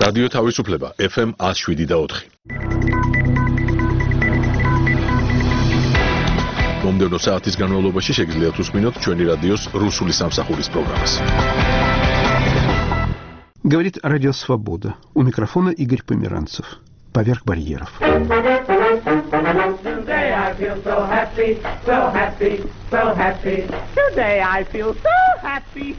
რადიო თავისუფლება FM 107.4. მომდევნო საათის განმავლობაში შეგიძლიათ უსმინოთ ჩვენი რადიოს რუსული სამსახურის პროგრამას. Говорит Радио Свобода. У микрофона Игорь Померанцев. Поверх барьеров. Today I feel so happy, so happy, so happy. Today I feel so happy.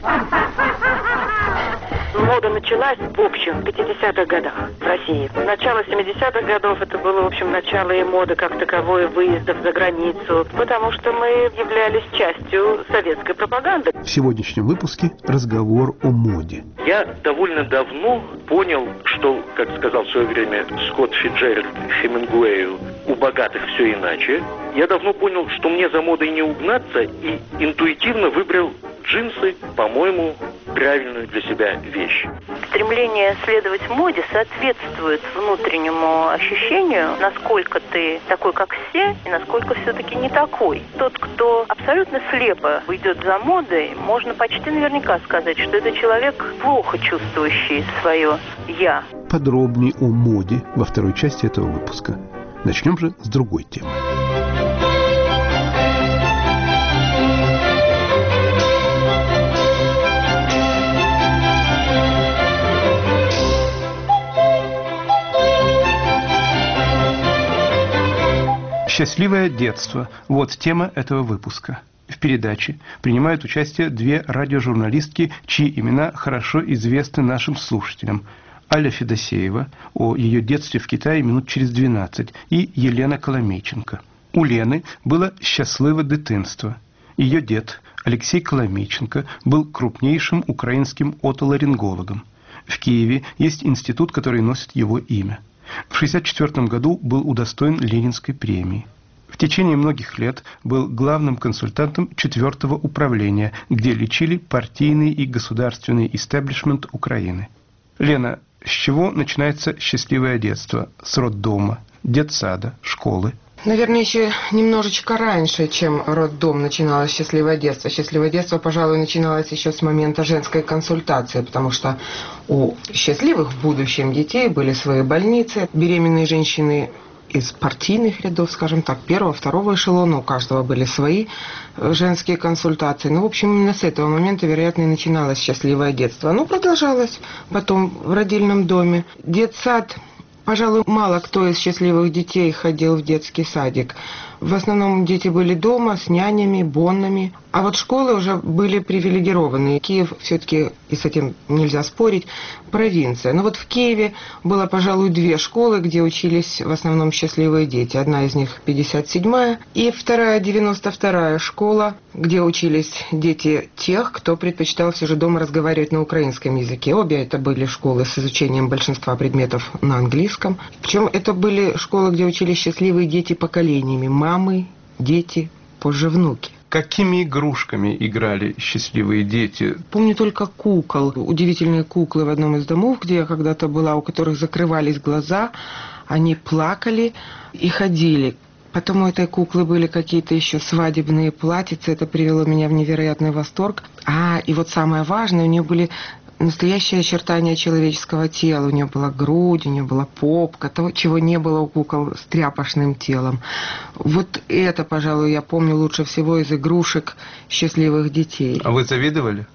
Мода началась, в общем, в 50-х годах в России. Начало 70-х годов это было, в общем, начало и моды как таковой, выездов за границу, потому что мы являлись частью советской пропаганды. В сегодняшнем выпуске разговор о моде. Я довольно давно понял, что, как сказал в свое время Скотт Фицджеральд Хемингуэю, у богатых все иначе. Я давно понял, что мне за модой не угнаться, и интуитивно выбрал джинсы, по-моему, правильную для себя вещь. Стремление следовать моде соответствует внутреннему ощущению, насколько ты такой, как все, и насколько все-таки не такой. Тот, кто абсолютно слепо идет за модой, можно почти наверняка сказать, что это человек, плохо чувствующий свое «я». Подробнее о моде во второй части этого выпуска. Начнем же с другой темы. Счастливое детство. Вот тема этого выпуска. В передаче принимают участие две радиожурналистки, чьи имена хорошо известны нашим слушателям. Аля Федосеева, о ее детстве в Китае минут через 12, и Елена Коломейченко. У Лены было счастливое дитинство. Ее дед, Алексей Коломейченко, был крупнейшим украинским отоларингологом. В Киеве есть институт, который носит его имя. В 1964 году был удостоен Ленинской премии. В течение многих лет был главным консультантом 4-го управления, где лечили партийный и государственный истеблишмент Украины. Лена, с чего начинается счастливое детство? С роддома, детсада, школы? Наверное, еще немножечко раньше, чем роддом, начиналось счастливое детство. Счастливое детство, пожалуй, начиналось еще с момента женской консультации, потому что у счастливых в будущем детей были свои больницы. Беременные женщины из партийных рядов, скажем так, первого, второго эшелона, у каждого были свои женские консультации. Ну, в общем, именно с этого момента, вероятно, и начиналось счастливое детство. Оно продолжалось потом в родильном доме. Детсад. Пожалуй, мало кто из счастливых детей ходил в детский садик. В основном дети были дома с нянями, боннами. А вот школы уже были привилегированные. Киев все-таки, и с этим нельзя спорить, провинция. Но вот в Киеве было, пожалуй, две школы, где учились в основном счастливые дети. Одна из них 57-я, и вторая 92-я школа, где учились дети тех, кто предпочитал все же дома разговаривать на украинском языке. Обе это были школы с изучением большинства предметов на английском. Причем это были школы, где учились счастливые дети поколениями. Мамы, дети, позже внуки. Какими игрушками играли счастливые дети? Помню только кукол. Удивительные куклы в одном из домов, где я когда-то была, у которых закрывались глаза. Они плакали и ходили. Потом у этой куклы были какие-то еще свадебные платьица. Это привело меня в невероятный восторг. И вот самое важное, у нее были настоящее очертание человеческого тела. У нее была грудь, у нее была попка, того, чего не было у кукол с тряпочным телом. Вот это, пожалуй, я помню лучше всего из игрушек счастливых детей. А вы завидовали?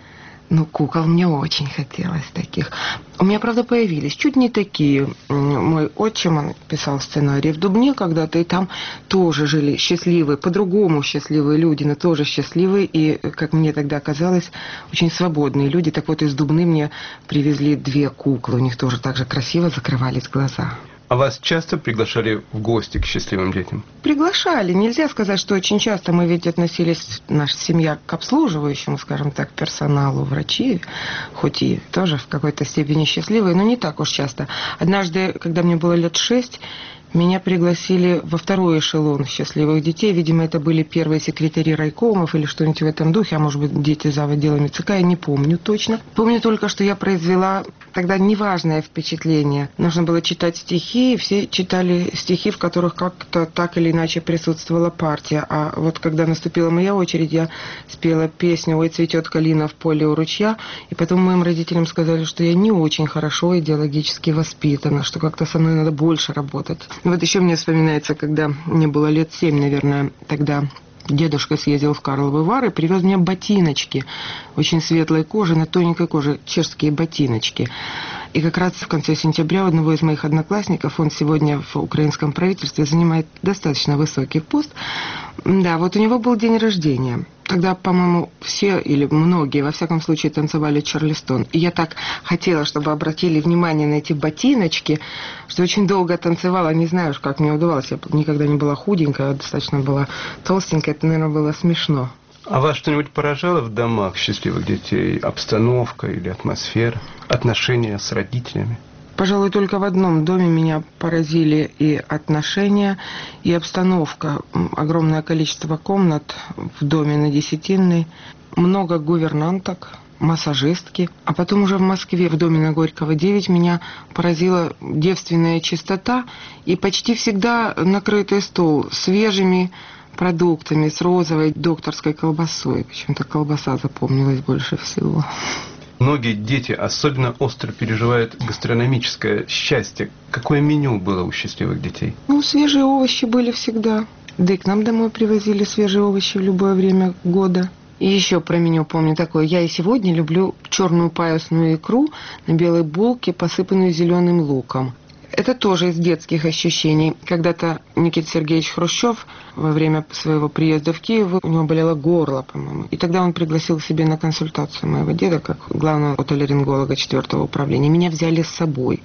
Ну, кукол мне очень хотелось таких. У меня, правда, появились чуть не такие. Мой отчим, он писал сценарий в Дубне когда-то, и там тоже жили счастливые, по-другому счастливые люди, но тоже счастливые, и, как мне тогда казалось, очень свободные люди. Так вот, из Дубны мне привезли две куклы, у них тоже так же красиво закрывались глаза. А вас часто приглашали в гости к счастливым детям? Приглашали. Нельзя сказать, что очень часто. Мы ведь относились, наша семья, к обслуживающему, скажем так, персоналу, врачи, хоть и тоже в какой-то степени счастливые, но не так уж часто. Однажды, когда мне было лет 6, Меня пригласили во второй эшелон счастливых детей. Видимо, это были первые секретари райкомов или что-нибудь в этом духе, а может быть, дети за отделами ЦК, я не помню точно. Помню только, что я произвела тогда неважное впечатление. Нужно было читать стихи, и все читали стихи, в которых как-то так или иначе присутствовала партия. А вот когда наступила моя очередь, я спела песню «Ой, цветет калина в поле у ручья», и потом моим родителям сказали, что я не очень хорошо идеологически воспитана, что как-то со мной надо больше работать. Вот еще мне вспоминается, когда мне было лет 7, наверное, тогда дедушка съездил в Карловы Вары, привез мне ботиночки очень светлой кожи, на тоненькой коже, чешские ботиночки. И как раз в конце сентября у одного из моих одноклассников, он сегодня в украинском правительстве занимает достаточно высокий пост, да, вот у него был день рождения. Тогда, по-моему, все или многие, во всяком случае, танцевали Чарльстон. И я так хотела, чтобы обратили внимание на эти ботиночки, что очень долго танцевала. Не знаю уж, как мне удавалось. Я никогда не была худенькая, достаточно была толстенькая. Это, наверное, было смешно. А вас что-нибудь поражало в домах счастливых детей? Обстановка или атмосфера? Отношения с родителями? Пожалуй, только в одном доме меня поразили и отношения, и обстановка. Огромное количество комнат в доме на Десятинной, много гувернанток, массажистки. А потом уже в Москве, в доме на Горького, 9, меня поразила девственная чистота и почти всегда накрытый стол свежими продуктами, с розовой докторской колбасой. Почему-то колбаса запомнилась больше всего. Многие дети особенно остро переживают гастрономическое счастье. Какое меню было у счастливых детей? Ну, свежие овощи были всегда. Да и к нам домой привозили свежие овощи в любое время года. И еще про меню помню такое. Я и сегодня люблю черную паюсную икру на белой булке, посыпанную зеленым луком. Это тоже из детских ощущений. Когда-то Никита Сергеевич Хрущев во время своего приезда в Киев, у него болело горло, по-моему. И тогда он пригласил к себе на консультацию моего деда, как главного отоларинголога 4-го управления. Меня взяли с собой.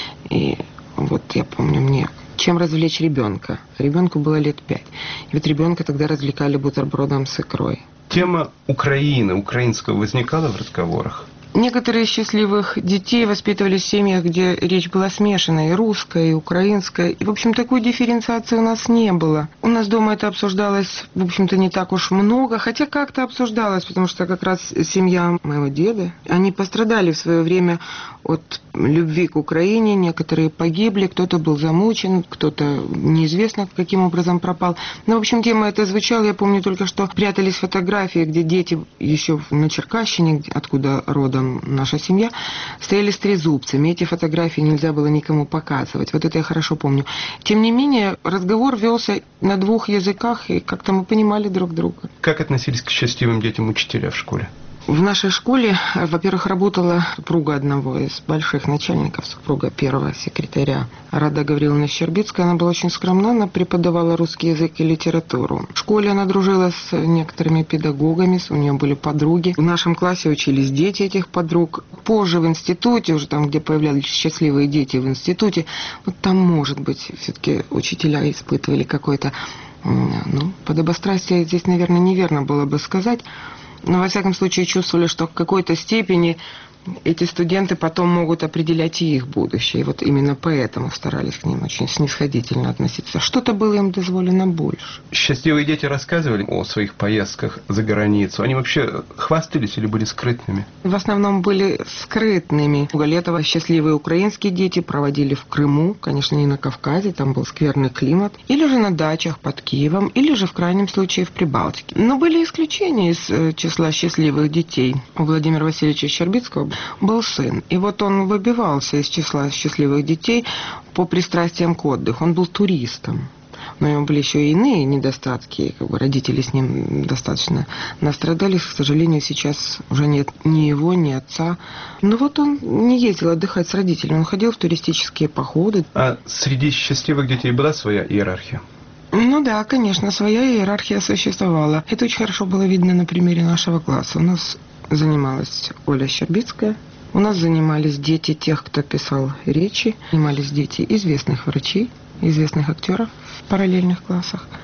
И вот я помню, мне чем развлечь ребенка. Ребенку было лет 5. И вот ребенка тогда развлекали бутербродом с икрой. Тема Украины, украинского возникала в разговорах? Некоторые из счастливых детей воспитывались в семьях, где речь была смешанная, и русская, и украинская. И, в общем, такой дифференциации у нас не было. У нас дома это обсуждалось, в общем-то, не так уж много, хотя как-то обсуждалось, потому что как раз семья моего деда, они пострадали в свое время от любви к Украине, некоторые погибли, кто-то был замучен, кто-то неизвестно каким образом пропал. Но, в общем, тема эта звучала, я помню только, что прятались фотографии, где дети еще на Черкащине, откуда родом наша семья, стояли с трезубцами. Эти фотографии нельзя было никому показывать. Вот это я хорошо помню. Тем не менее, разговор велся на 2 языках, и как-то мы понимали друг друга. Как относились к счастливым детям учителя в школе? В нашей школе, во-первых, работала супруга одного из больших начальников, супруга первого секретаря, Рада Гавриловна Щербицкая. Она была очень скромна, она преподавала русский язык и литературу. В школе она дружила с некоторыми педагогами, у нее были подруги. В нашем классе учились дети этих подруг. Позже в институте, уже там, где появлялись счастливые дети в институте, вот там, может быть, все-таки учителя испытывали какое-то, подобострастие здесь, наверное, неверно было бы сказать, но, во всяком случае, чувствовали, что в какой-то степени эти студенты потом могут определять и их будущее. И вот именно поэтому старались к ним очень снисходительно относиться. Что-то было им дозволено больше. Счастливые дети рассказывали о своих поездках за границу. Они вообще хвастались или были скрытными? В основном были скрытными. Летово счастливые украинские дети проводили в Крыму, конечно, не на Кавказе, там был скверный климат, или же на дачах под Киевом, или же в крайнем случае в Прибалтике. Но были исключения из числа счастливых детей. У Владимира Васильевича Щербицкого был сын. И вот он выбивался из числа счастливых детей по пристрастиям к отдыху. Он был туристом. Но у него были еще и иные недостатки. Родители с ним достаточно настрадались. К сожалению, сейчас уже нет ни его, ни отца. Но вот он не ездил отдыхать с родителями. Он ходил в туристические походы. А среди счастливых детей была своя иерархия? Ну да, конечно, своя иерархия существовала. Это очень хорошо было видно на примере нашего класса. У нас занималась Оля Щербицкая. У нас занимались дети тех, кто писал речи. Занимались дети известных врачей, известных актеров в параллельных классах.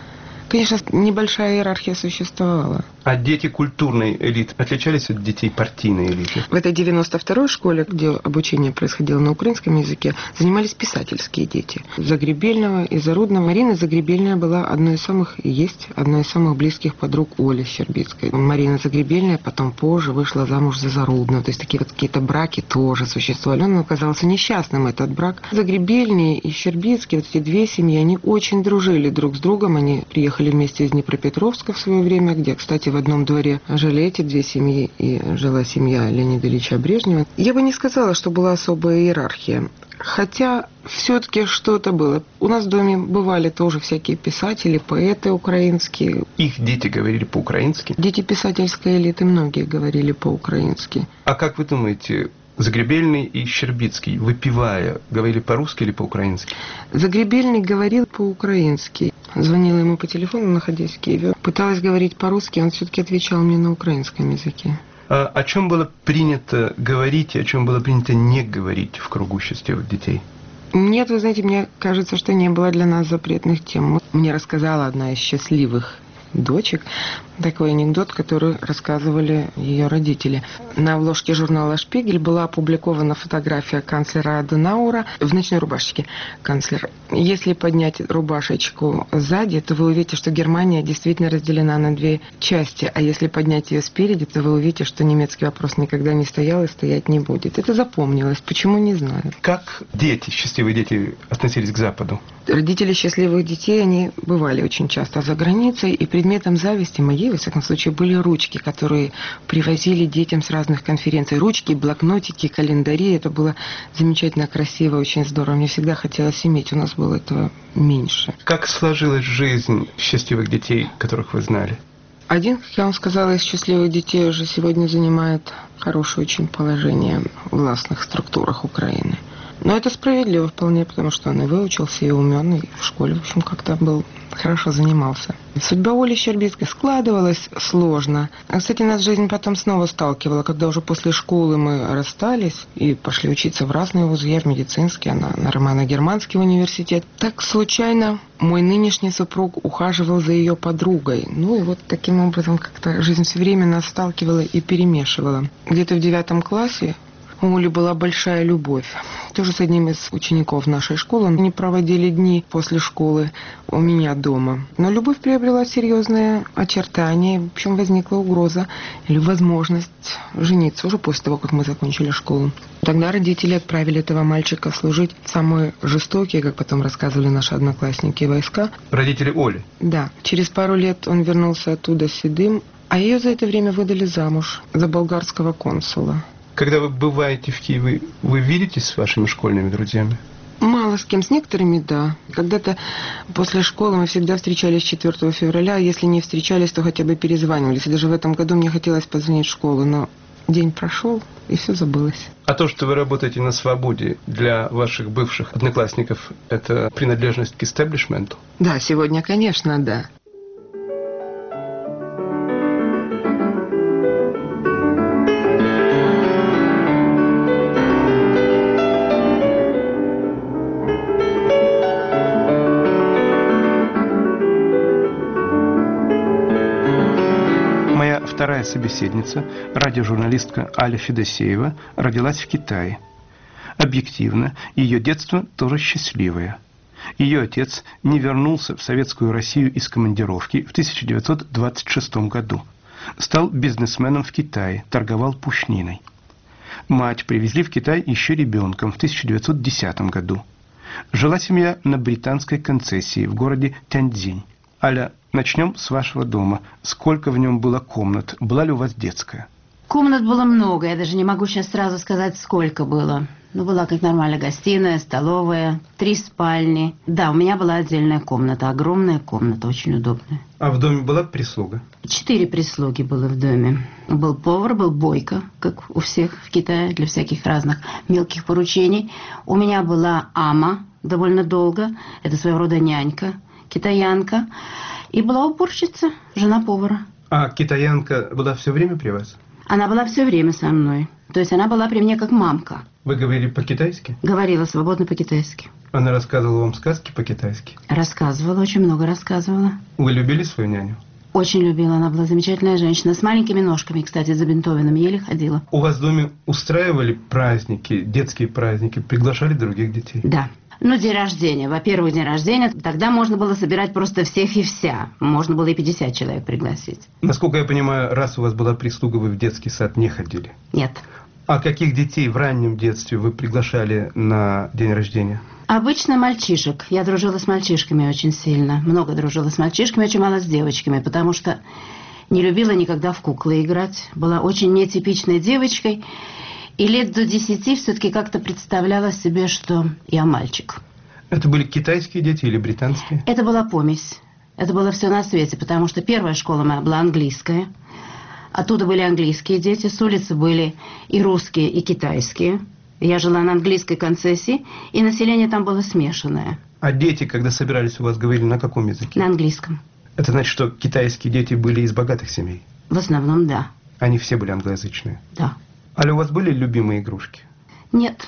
Конечно, небольшая иерархия существовала. А дети культурной элиты отличались от детей партийной элиты? В этой 92-й школе, где обучение происходило на украинском языке, занимались писательские дети. Загребельного и Зарудного. Марина Загребельная была одной из самых, и есть одной из самых близких подруг Оли Щербицкой. Марина Загребельная потом позже вышла замуж за Зарудного. То есть такие вот какие-то браки тоже существовали. Он оказался несчастным, этот брак. Загребельные и Щербицкие, вот эти две семьи, они очень дружили друг с другом. Они приехали вместе из Днепропетровска в свое время, где, кстати, в одном дворе жили эти две семьи, и жила семья Леонида Ильича Брежнева. Я бы не сказала, что была особая иерархия. Хотя все-таки что-то было. У нас в доме бывали тоже всякие писатели, поэты украинские. Их дети говорили по-украински? Дети писательской элиты многие говорили по-украински. А как вы думаете, Загребельный и Щербицкий, выпивая, говорили по-русски или по-украински? Загребельный говорил по-украински. Звонила ему по телефону, находясь в Киеве. Пыталась говорить по-русски, он все-таки отвечал мне на украинском языке. А о чем было принято говорить и о чем было принято не говорить в кругу счастливых детей? Нет, вы знаете, мне кажется, что не было для нас запретных тем. Мне рассказала одна из счастливых дочек такой анекдот, который рассказывали ее родители. На обложке журнала «Шпигель» была опубликована фотография канцлера Аденауэра в ночной рубашечке. Канцлер. Если поднять рубашечку сзади, то вы увидите, что Германия действительно разделена на две части. А если поднять ее спереди, то вы увидите, что немецкий вопрос никогда не стоял и стоять не будет. Это запомнилось. Почему, не знаю. Как дети, счастливые дети, относились к Западу? Родители счастливых детей, они бывали очень часто за границей, и предметом зависти моей, во всяком случае, были ручки, которые привозили детям с разных конференций. Ручки, блокнотики, календари. Это было замечательно, красиво, очень здорово. Мне всегда хотелось иметь. У нас было этого меньше. Как сложилась жизнь счастливых детей, которых вы знали? Один, как я вам сказала, из счастливых детей уже сегодня занимает хорошее очень положение в властных структурах Украины. Но это справедливо вполне, потому что он и выучился, и умен, и в школе, в общем, как-то был, хорошо занимался. Судьба Оли Щербицкой складывалась сложно. А, кстати, нас жизнь потом снова сталкивала, когда уже после школы мы расстались и пошли учиться в разные вузы. Я в медицинский, она на Романо-Германский университет. Так случайно мой нынешний супруг ухаживал за ее подругой. Ну и вот таким образом как-то жизнь все время нас сталкивала и перемешивала. Где-то в 9 классе у Оли была большая любовь. Тоже с одним из учеников нашей школы. Они проводили дни после школы у меня дома. Но любовь приобрела серьезные очертания. В общем, возникла угроза или возможность жениться уже после того, как мы закончили школу. Тогда родители отправили этого мальчика служить в самые жестокие, как потом рассказывали наши одноклассники, войска. Родители Оли? Да. Через пару лет он вернулся оттуда седым, а ее за это время выдали замуж за болгарского консула. Когда вы бываете в Киеве, вы видитесь с вашими школьными друзьями? Мало с кем, с некоторыми, да. Когда-то после школы мы всегда встречались 4 февраля, если не встречались, то хотя бы перезванивались. И даже в этом году мне хотелось позвонить в школу, но день прошел, и все забылось. А то, что вы работаете на свободе, для ваших бывших одноклассников, это принадлежность к истеблишменту? Да, сегодня, конечно, да. Вторая собеседница, радиожурналистка Аля Федосеева, родилась в Китае. Объективно, ее детство тоже счастливое. Ее отец не вернулся в Советскую Россию из командировки в 1926 году. Стал бизнесменом в Китае, торговал пушниной. Мать привезли в Китай еще ребенком в 1910 году. Жила семья на британской концессии в городе Тяньцзинь. Аля, начнем с вашего дома. Сколько в нем было комнат? Была ли у вас детская? Комнат было много. Я даже не могу сейчас сразу сказать, сколько было. Ну, была как нормально гостиная, столовая, 3 спальни. Да, у меня была отдельная комната. Огромная комната, очень удобная. А в доме была прислуга? 4 прислуги было в доме. Был повар, был бойко, как у всех в Китае, для всяких разных мелких поручений. У меня была ама довольно долго. Это своего рода нянька, китаянка. И была уборщица, жена повара. А китаянка была все время при вас? Она была все время со мной. То есть она была при мне как мамка. Вы говорили по-китайски? Говорила свободно по-китайски. Она рассказывала вам сказки по-китайски? Рассказывала, очень много рассказывала. Вы любили свою няню? Очень любила, она была замечательная женщина, с маленькими ножками, кстати, забинтованными, еле ходила. У вас в доме устраивали праздники, детские праздники, приглашали других детей? Да. Ну, день рождения. Во-первых, день рождения, тогда можно было собирать просто всех и вся. Можно было и 50 человек пригласить. Насколько я понимаю, раз у вас была прислуга, вы в детский сад не ходили? Нет. А каких детей в раннем детстве вы приглашали на день рождения? Обычно мальчишек. Я дружила с мальчишками очень сильно. Много дружила с мальчишками, очень мало с девочками, потому что не любила никогда в куклы играть. Была очень нетипичной девочкой. И лет до 10 все-таки как-то представляла себе, что я мальчик. Это были китайские дети или британские? Это была помесь. Это было все на свете, потому что первая школа моя была английская. Оттуда были английские дети, с улицы были и русские, и китайские. Я жила на английской концессии, и население там было смешанное. А дети, когда собирались у вас, говорили на каком языке? На английском. Это значит, что китайские дети были из богатых семей? В основном, да. Они все были англоязычные? Да. А у вас были любимые игрушки? Нет.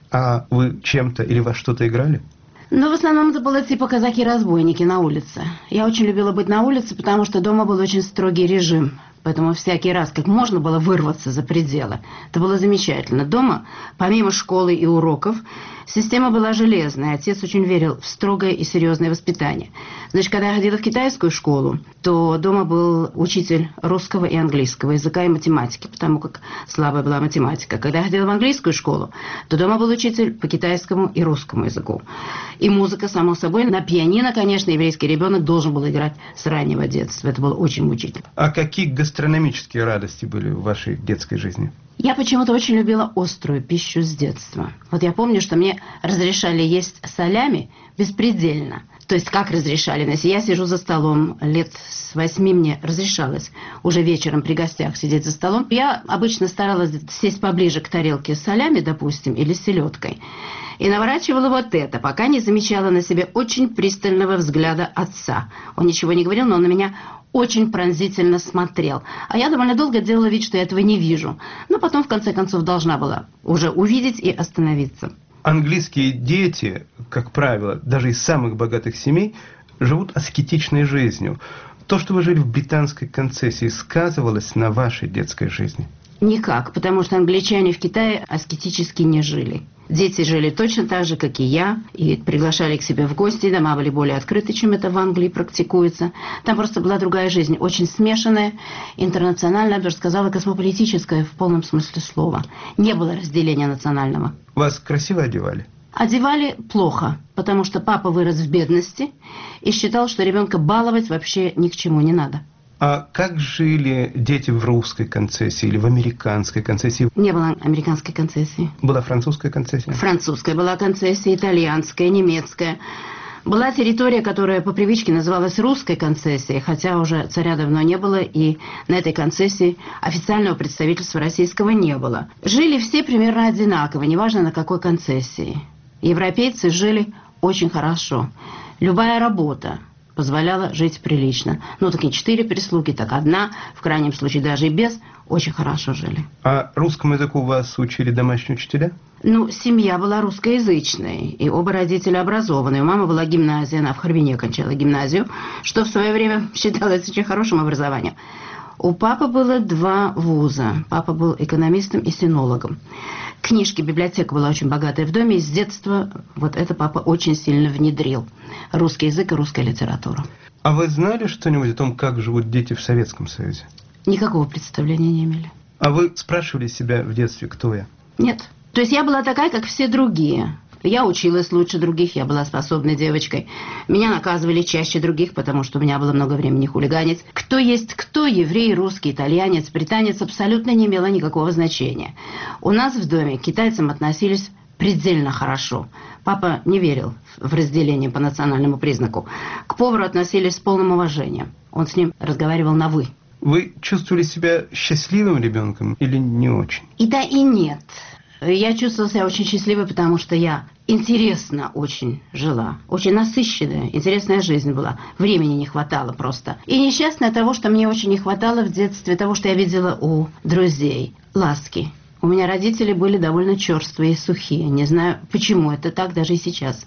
А вы чем-то или во что-то играли? Ну, в основном это было типа казаки-разбойники на улице. Я очень любила быть на улице, потому что дома был очень строгий режим. Поэтому всякий раз, как можно было вырваться за пределы, это было замечательно. Дома, помимо школы и уроков, система была железная. Отец очень верил в строгое и серьезное воспитание. Значит, когда я ходила в китайскую школу, то дома был учитель русского и английского языка и математики, потому как слабая была математика. Когда я ходила в английскую школу, то дома был учитель по китайскому и русскому языку. И музыка, само собой, на пианино, конечно, еврейский ребенок должен был играть с раннего детства. Это было очень мучительно. А какие гастрономические радости были в вашей детской жизни? Я почему-то очень любила острую пищу с детства. Вот я помню, что мне разрешали есть солями беспредельно. То есть как разрешали? Если я сижу за столом, лет с 8 мне разрешалось уже вечером при гостях сидеть за столом. Я обычно старалась сесть поближе к тарелке с солями, допустим, или с селедкой. И наворачивала вот это, пока не замечала на себе очень пристального взгляда отца. Он ничего не говорил, но он на меня очень пронзительно смотрел. А я довольно долго делала вид, что я этого не вижу. Но потом, в конце концов, должна была уже увидеть и остановиться. Английские дети, как правило, даже из самых богатых семей, живут аскетичной жизнью. То, что вы жили в британской концессии, сказывалось на вашей детской жизни? Никак, потому что англичане в Китае аскетически не жили. Дети жили точно так же, как и я, и приглашали к себе в гости, дома были более открыты, чем это в Англии практикуется. Там просто была другая жизнь, очень смешанная, интернациональная, я бы даже сказала, космополитическая в полном смысле слова. Не было разделения национального. Вас красиво одевали? Одевали плохо, потому что папа вырос в бедности и считал, что ребенка баловать вообще ни к чему не надо. А как жили дети в русской концессии или в американской концессии? Не было американской концессии. Была французская концессия? Французская была концессия, итальянская, немецкая. Была территория, которая по привычке называлась русской концессией, хотя уже царя давно не было, и на этой концессии официального представительства российского не было. Жили все примерно одинаково, неважно на какой концессии. Европейцы жили очень хорошо. Любая работа позволяла жить прилично. Ну, так не 4 прислуги, так 1, в крайнем случае даже и без, очень хорошо жили. А русскому языку вас учили домашние учителя? Ну, семья была русскоязычной, и оба родителя образованные. У мамы была гимназия, она в Харбине кончала гимназию, что в свое время считалось очень хорошим образованием. У папы было 2 вуза. Папа был экономистом и синологом. Книжки, библиотека была очень богатая в доме, и с детства вот это папа очень сильно внедрил. Русский язык и русская литература. А вы знали что-нибудь о том, как живут дети в Советском Союзе? Никакого представления не имели. А вы спрашивали себя в детстве, кто я? Нет. То есть я была такая, как все другие. Я училась лучше других, я была способной девочкой. Меня наказывали чаще других, потому что у меня было много времени хулиганить. Кто есть кто, еврей, русский, итальянец, британец, абсолютно не имело никакого значения. У нас в доме к китайцам относились предельно хорошо. Папа не верил в разделение по национальному признаку. К повару относились с полным уважением. Он с ним разговаривал на «вы». Вы чувствовали себя счастливым ребенком или не очень? И да, и нет. Я чувствовала себя очень счастливой, потому что я интересно очень жила. Очень насыщенная, интересная жизнь была. Времени не хватало просто. И несчастная от того, что мне очень не хватало в детстве, того, что я видела у друзей. Ласки. У меня родители были довольно черствые и сухие. Не знаю, почему это так, даже и сейчас.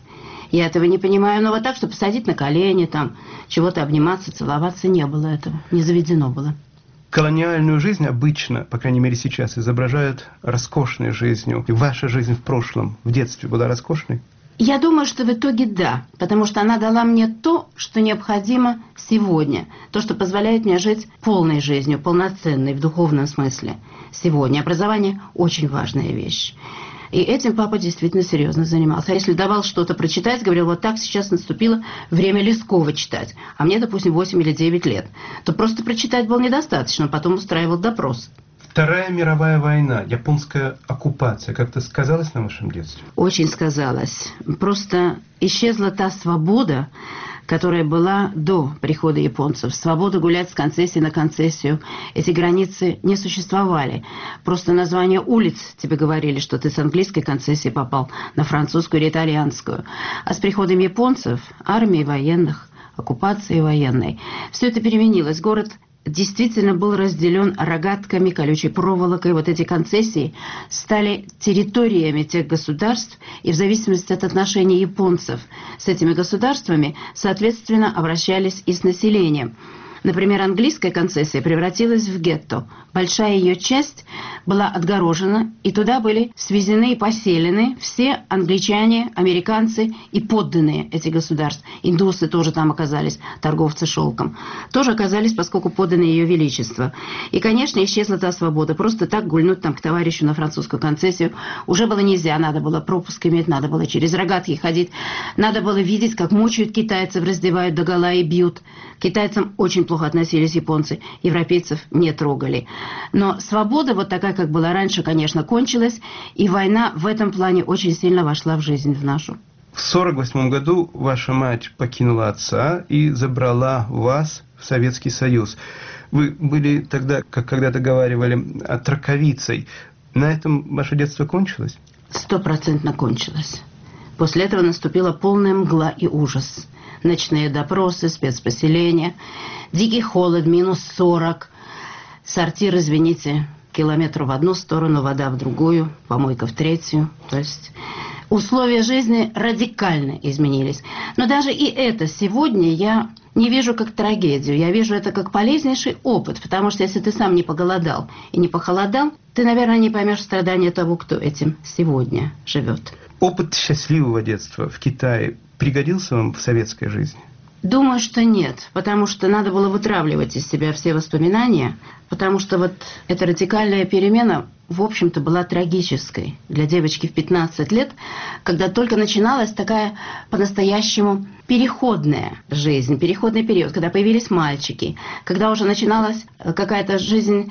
Я этого не понимаю. Но вот так, чтобы посадить на колени, там, чего-то обниматься, целоваться, не было этого. Не заведено было. Колониальную жизнь обычно, по крайней мере сейчас, изображают роскошной жизнью. И ваша жизнь в прошлом, в детстве была роскошной? Я думаю, что в итоге да, потому что она дала мне то, что необходимо сегодня, то, что позволяет мне жить полной жизнью, полноценной в духовном смысле сегодня. Образование – очень важная вещь. И этим папа действительно серьезно занимался. А если давал что-то прочитать, говорил, вот так сейчас наступило время Лескова читать, а мне, допустим, 8 или 9 лет, то просто прочитать было недостаточно, потом устраивал допрос. Вторая мировая война, японская оккупация, как-то сказалась на вашем детстве? Очень сказалась. Просто исчезла та свобода, которая была до прихода японцев. Свобода гулять с концессии на концессию. Эти границы не существовали. Просто название улиц тебе говорили, что ты с английской концессии попал на французскую или итальянскую. А с приходом японцев, армии военных, оккупации военной, все это переменилось. Город действительно был разделен рогатками, колючей проволокой. Вот эти концессии стали территориями тех государств, и в зависимости от отношений японцев с этими государствами, соответственно, обращались и с населением. Например, английская концессия превратилась в гетто. Большая ее часть была отгорожена, и туда были свезены и поселены все англичане, американцы и подданные этих государств. Индусы тоже там оказались, торговцы шелком. Тоже оказались, поскольку подданные ее величества. И, конечно, исчезла та свобода. Просто так гульнуть там к товарищу на французскую концессию уже было нельзя. Надо было пропуск иметь, надо было через рогатки ходить. Надо было видеть, как мучают китайцев, раздевают догола и бьют. К китайцам очень плохо относились японцы, европейцев не трогали. Но свобода, вот такая, как была раньше, конечно, кончилась, и война в этом плане очень сильно вошла в жизнь в нашу. В 1948 году ваша мать покинула отца и забрала вас в Советский Союз. Вы были тогда, как когда-то говаривали, отраковицей. На этом ваше детство кончилось? 100% кончилось. После этого наступила полная мгла и ужас. Ночные допросы, спецпоселения, дикий холод, минус 40, сортир, извините, километр в одну сторону, вода в другую, помойка в третью. То есть условия жизни радикально изменились. Но даже и это сегодня я не вижу как трагедию, я вижу это как полезнейший опыт, потому что если ты сам не поголодал и не похолодал, ты, наверное, не поймешь страдания того, кто этим сегодня живет. Опыт счастливого детства в Китае пригодился вам в советской жизни? Думаю, что нет, потому что надо было вытравливать из себя все воспоминания, потому что вот эта радикальная перемена, в общем-то, была трагической для девочки в 15 лет, когда только начиналась такая по-настоящему переходная жизнь, переходный период, когда появились мальчики, когда уже начиналась какая-то жизнь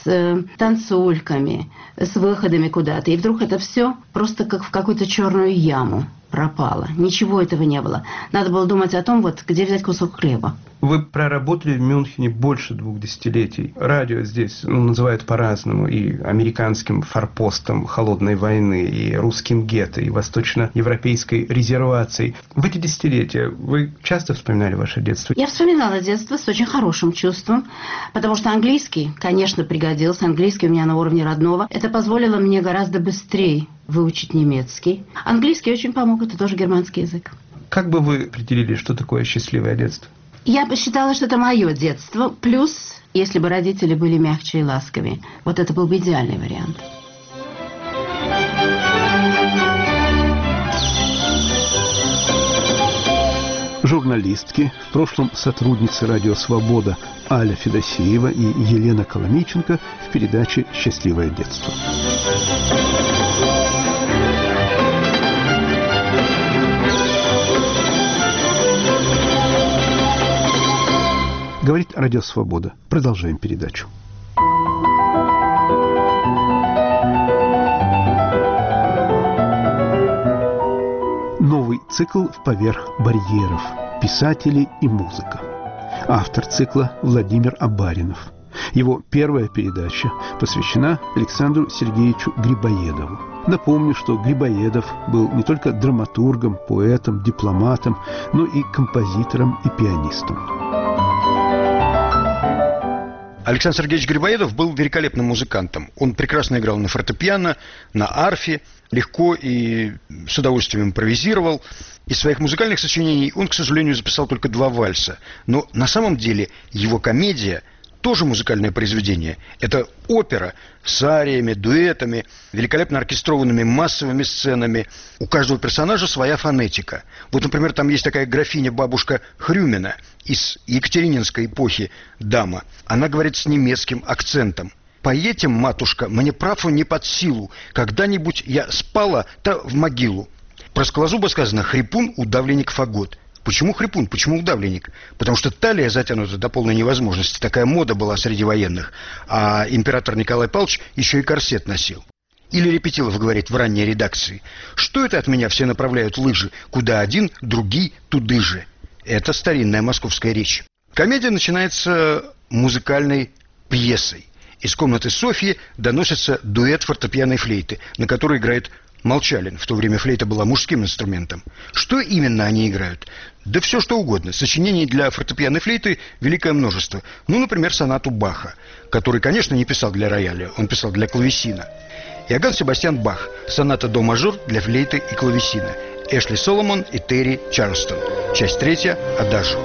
с танцульками, с выходами куда-то, и вдруг это все просто как в какую-то черную яму пропало. Ничего этого не было. Надо было думать о том, вот где взять кусок хлеба. Вы проработали в Мюнхене больше 2 десятилетий. Радио здесь называют по-разному. И американским форпостом холодной войны, и русским гетто, и восточноевропейской резервацией. В эти десятилетия вы часто вспоминали ваше детство? Я вспоминала детство с очень хорошим чувством, потому что английский, конечно, пригодился. Английский у меня на уровне родного. Это позволило мне гораздо быстрее выучить немецкий. Английский очень помог, это тоже германский язык. Как бы вы определили, что такое счастливое детство? Я посчитала, что это мое детство, плюс, если бы родители были мягче и ласковее. Вот это был бы идеальный вариант. Журналистки, в прошлом сотрудницы «Радио Свобода» Аля Федосеева и Елена Коломейченко в передаче «Счастливое детство». Говорит Радио Свобода. Продолжаем передачу. Новый цикл «Поверх барьеров. Писатели и музыка». Автор цикла Владимир Абаринов. Его первая передача посвящена Александру Сергеевичу Грибоедову. Напомню, что Грибоедов был не только драматургом, поэтом, дипломатом, но и композитором и пианистом. Александр Сергеевич Грибоедов был великолепным музыкантом. Он прекрасно играл на фортепиано, на арфе, легко и с удовольствием импровизировал. Из своих музыкальных сочинений он, к сожалению, записал только 2 вальса. Но на самом деле его комедия тоже музыкальное произведение. Это опера с ариями, дуэтами, великолепно оркестрованными массовыми сценами. У каждого персонажа своя фонетика. Вот, например, там есть такая графиня-бабушка Хрюмина из Екатерининской эпохи дама. Она говорит с немецким акцентом. «Поедем, матушка, мне праву не под силу. Когда-нибудь я спала, то в могилу». Про Скалозуба сказано «хрипун, удавленник, фагот». Почему хрипун? Почему удавленник? Потому что талия затянута до полной невозможности. Такая мода была среди военных. А император Николай Павлович еще и корсет носил. Или Репетилов говорит в ранней редакции: «Что это от меня все направляют лыжи? Куда один, другие, туды же». Это старинная московская речь. Комедия начинается музыкальной пьесой. Из комнаты Софьи доносится дуэт фортепиано и флейты, на которой играет Молчалин. В то время флейта была мужским инструментом. Что именно они играют? Да все что угодно. Сочинений для фортепиано и флейты великое множество. Ну, например, сонату Баха, который, конечно, не писал для рояля, он писал для клавесина. Иоганн Себастьян Бах. Соната до-мажор для флейты и клавесина. Эшли Соломон и Терри Чарльстон. Часть 3. Адажио.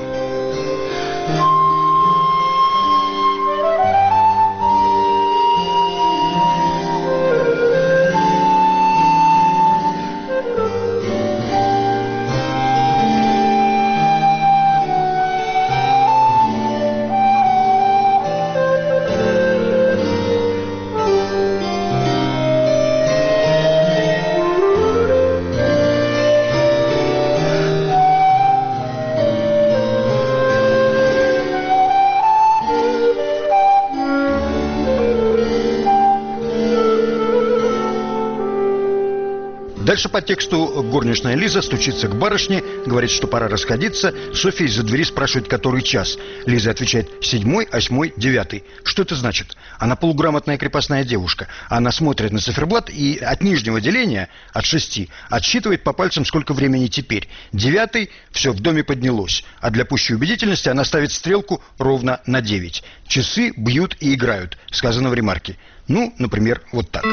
Дальше по тексту горничная Лиза стучится к барышне, говорит, что пора расходиться. Софья из-за двери спрашивает, который час. Лиза отвечает: 7, 8, 9. Что это значит? Она полуграмотная крепостная девушка. Она смотрит на циферблат и от нижнего деления, от 6, отсчитывает по пальцам, сколько времени теперь. 9, все в доме поднялось. А для пущей убедительности она ставит стрелку ровно на 9. Часы бьют и играют, сказано в ремарке. Ну, например, вот так.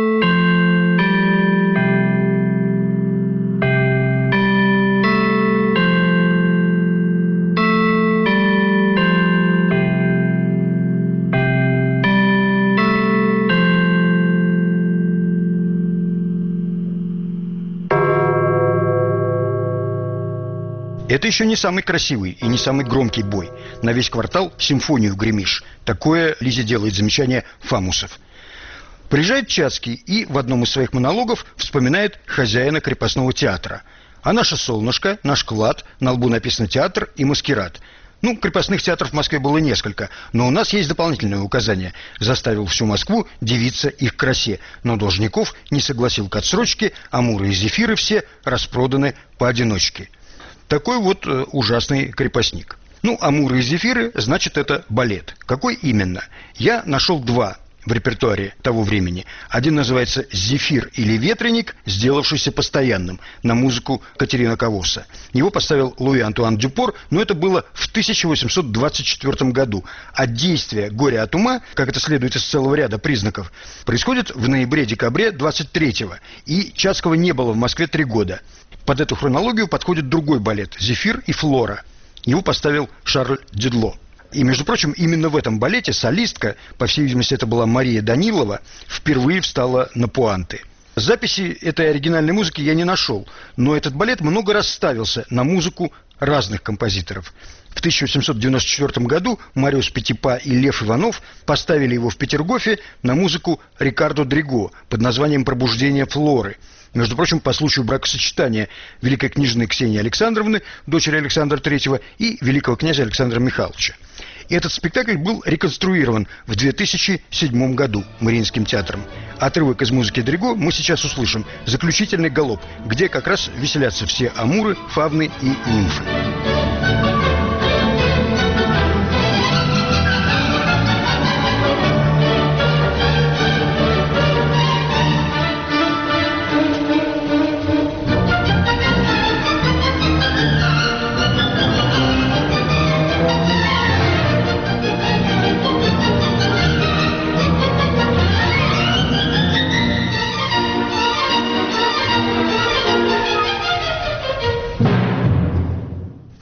Это еще не самый красивый и не самый громкий бой. На весь квартал симфонию гремишь. Такое Лизе делает замечание Фамусов. Приезжает Чацкий и в одном из своих монологов вспоминает хозяина крепостного театра. А наше солнышко, наш клад, на лбу написано «театр» и «маскирад». Ну, крепостных театров в Москве было несколько, но у нас есть дополнительное указание. Заставил всю Москву дивиться их красе, но должников не согласил к отсрочке, амуры и зефиры все распроданы поодиночке. Такой вот ужасный крепостник. Ну, амуры и зефиры, значит, это балет. Какой именно? Я нашел 2 в репертуаре того времени. Один называется «Зефир» или «Ветреник», сделавшийся постоянным, на музыку Катерина Кавоса. Его поставил Луи Антуан Дюпор, но это было в 1824 году. А действие «Горе от ума», как это следует из целого ряда признаков, происходит в ноябре-декабре 23-го. И Чацкого не было в Москве 3 года. Под эту хронологию подходит другой балет «Зефир и Флора». Его поставил Шарль Дедло. И, между прочим, именно в этом балете солистка, по всей видимости, это была Мария Данилова, впервые встала на пуанты. Записи этой оригинальной музыки я не нашел, но этот балет много раз ставился на музыку разных композиторов. В 1894 году Мариус Петипа и Лев Иванов поставили его в Петергофе на музыку Рикардо Дриго под названием «Пробуждение Флоры». Между прочим, по случаю бракосочетания великой княжны Ксении Александровны, дочери Александра III, и великого князя Александра Михайловича. И этот спектакль был реконструирован в 2007 году Мариинским театром. Отрывок из музыки Дриго мы сейчас услышим. Заключительный галоп, где как раз веселятся все амуры, фавны и нимфы.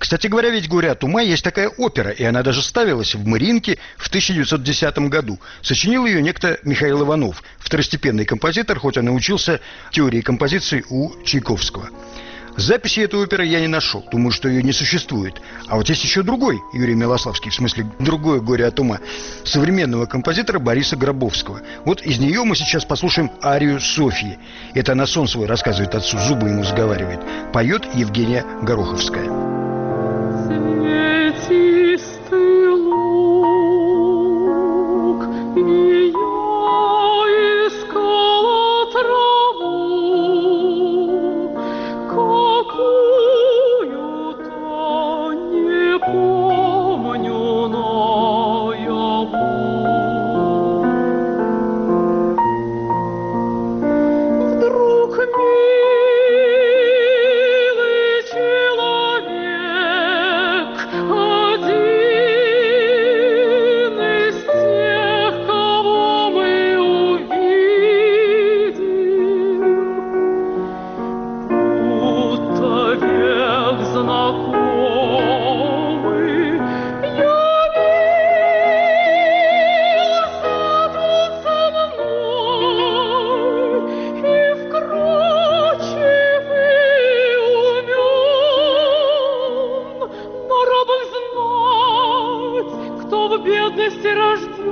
Кстати говоря, ведь «Горе от ума» есть такая опера, и она даже ставилась в Мариинке в 1910 году. Сочинил ее некто Михаил Иванов, второстепенный композитор, хоть он и учился теории композиции у Чайковского. Записи этой оперы я не нашел, думаю, что ее не существует. А вот есть еще другой Юрий Милославский, в смысле другое «Горе от ума», современного композитора Бориса Гробовского. Вот из нее мы сейчас послушаем арию Софьи. Это она сон свой рассказывает отцу, зубы ему заговаривает. Поет Евгения Гороховская. Цветистый луг, и я искала траву, какую-то не помню наяву. Вдруг милый человек, один из тех, кого мы увидим, будто век знакомый, явился тут со мной и вкрадчивый умен, но рабом знать, кто в бедности рожден.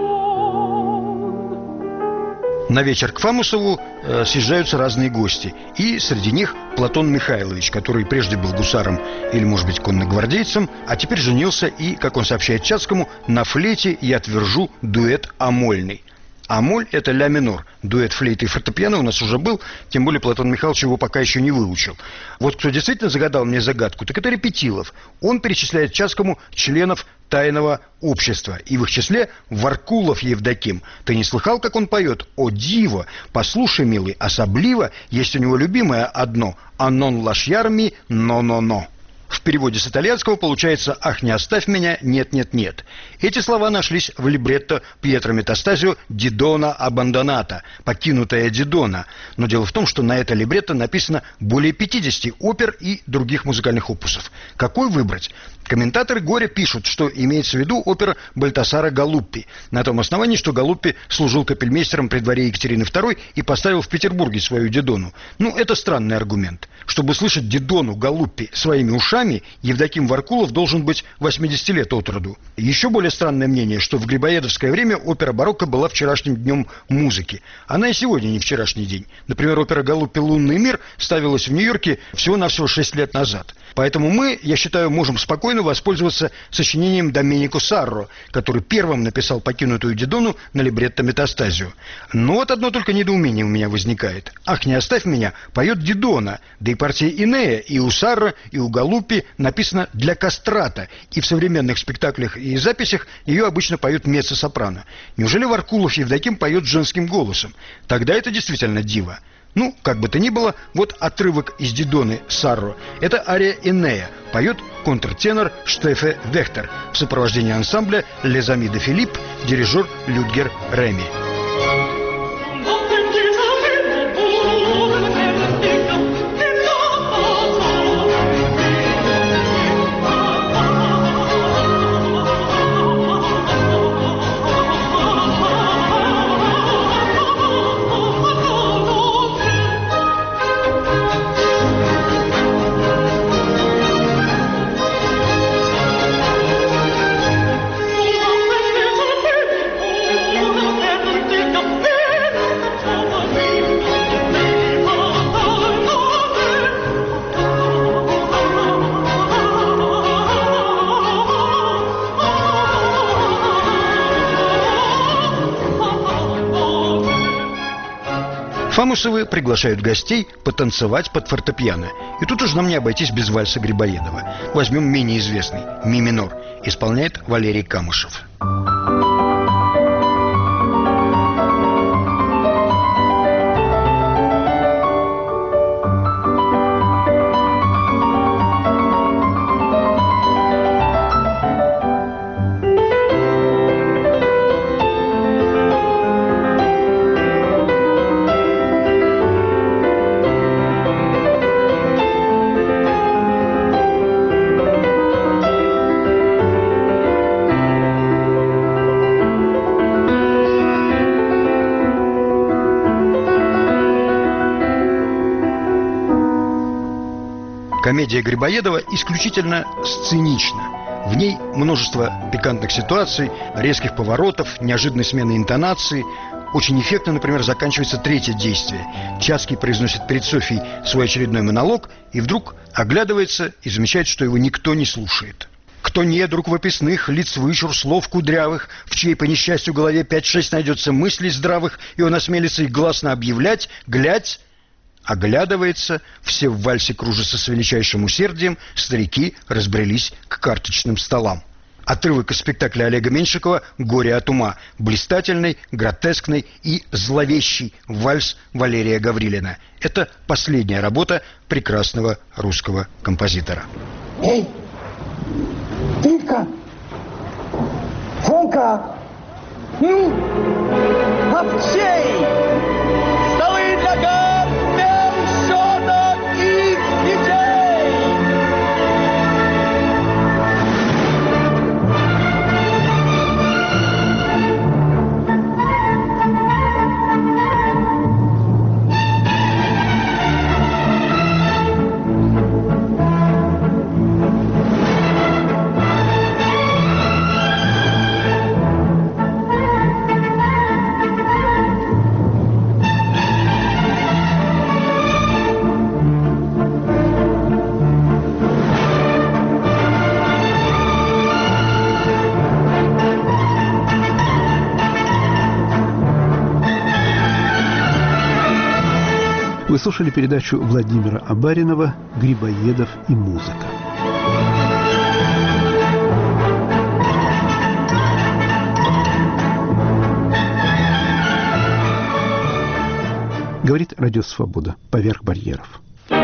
На вечер к Фамусову съезжаются разные гости. И среди них Платон Михайлович, который прежде был гусаром или, может быть, конногвардейцем, а теперь женился и, как он сообщает Чацкому, на флейте я отвержу дуэт амольный. Амоль – это ля минор. Дуэт флейты и фортепиано у нас уже был, тем более Платон Михайлович его пока еще не выучил. Вот кто действительно загадал мне загадку, так это Репетилов. Он перечисляет Чацкому членов тайного общества, и в их числе Варкулов Евдоким. Ты не слыхал, как он поет? О, диво! Послушай, милый, особливо есть у него любимое одно «Анон лашьярми, но-но-но». В переводе с итальянского получается «Ах, не оставь меня, нет-нет-нет». Эти слова нашлись в либретто Пьетро Метастазио «Дидона абандоната», «Покинутая Дидона». Но дело в том, что на это либретто написано более 50 опер и других музыкальных опусов. Какой выбрать? Комментаторы «Горя» пишут, что имеется в виду опера Бальтасара Галуппи, на том основании, что Галуппи служил капельмейстером при дворе Екатерины II и поставил в Петербурге свою Дидону. Ну, это странный аргумент. Чтобы слышать Дидону Галуппи своими ушами, Евдоким Варкулов должен быть 80 лет от роду. Еще более странное мнение, что в грибоедовское время опера барокко была вчерашним днем музыки. Она и сегодня не вчерашний день. Например, опера Галуппи «Лунный мир» ставилась в Нью-Йорке всего-навсего 6 лет назад. Поэтому мы, я считаю, можем спокойно воспользоваться сочинением Доменико Сарро, который первым написал «Покинутую Дидону» на либретто Метастазио. Но вот одно только недоумение у меня возникает. «Ах, не оставь меня» поет Дидона, да и партия Инея и у Сарро, и у Галуппи написана для кастрата, и в современных спектаклях и записях ее обычно поют меццо-сопрано. Неужели Варкулов Евдоким поет женским голосом? Тогда это действительно диво. Ну, как бы то ни было, вот отрывок из Дидоны Сарро. Это ария Инея. Поет контртенор Штефе Вехтер в сопровождении ансамбля «Les Amis de Philippe», дирижер Людгер Реми. Фамусовы приглашают гостей потанцевать под фортепиано. И тут уж нам не обойтись без вальса Грибоедова. Возьмем менее известный «Ми минор». Исполняет Валерий Камышев. Комедия Грибоедова исключительно сценична. В ней множество пикантных ситуаций, резких поворотов, неожиданной смены интонации. Очень эффектно, например, заканчивается третье действие. Чацкий произносит перед Софьей свой очередной монолог и вдруг оглядывается и замечает, что его никто не слушает. «Кто недруг в описных, лиц вычур, слов кудрявых, в чьей по несчастью голове 5-6 найдется мыслей здравых, и он осмелится их гласно объявлять, глядь». Оглядывается, все в вальсе кружатся с величайшим усердием, старики разбрелись к карточным столам. Отрывок из спектакля Олега Меньшикова «Горе от ума». Блистательный, гротескный и зловещий вальс Валерия Гаврилина. Это последняя работа прекрасного русского композитора. Эй! Титка! Фомка! Овчей! Столы для гад, щеток и свечей! Вы слушали передачу Владимира Абаринова «Грибоедов и музыка». Говорит Радио Свобода. Поверх барьеров.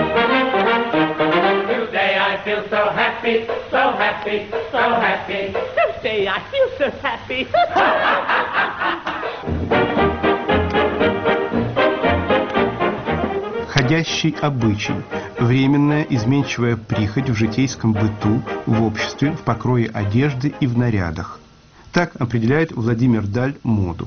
Today I feel so happy, so happy, so happy. Today I feel so happy. Ходящий обычай, временная изменчивая прихоть в житейском быту, в обществе, в покрое одежды и в нарядах. Так определяет Владимир Даль моду.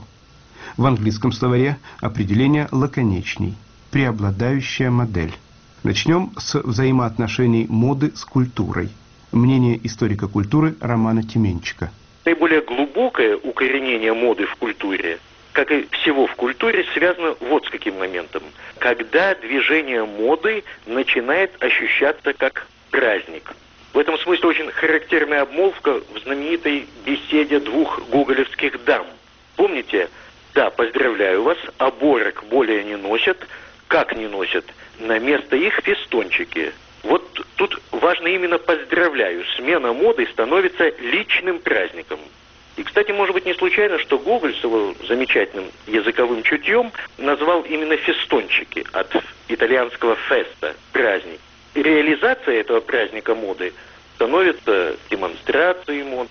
В английском словаре определение лаконичней – преобладающая модель. Начнем с взаимоотношений моды с культурой. Мнение историка культуры Романа Тименчика. Наиболее глубокое укоренение моды в культуре, как и всего в культуре, связано вот с каким моментом. Когда движение моды начинает ощущаться как праздник. В этом смысле очень характерная обмолвка в знаменитой беседе двух гоголевских дам. Помните? Да, поздравляю вас, оборок более не носят. Как не носят? На место их фестончики. Вот тут важно именно «поздравляю». Смена моды становится личным праздником. И, кстати, может быть не случайно, что Гоголь с его замечательным языковым чутьем назвал именно фестончики от итальянского «феста» – праздник. И реализация этого праздника моды становится демонстрацией мод,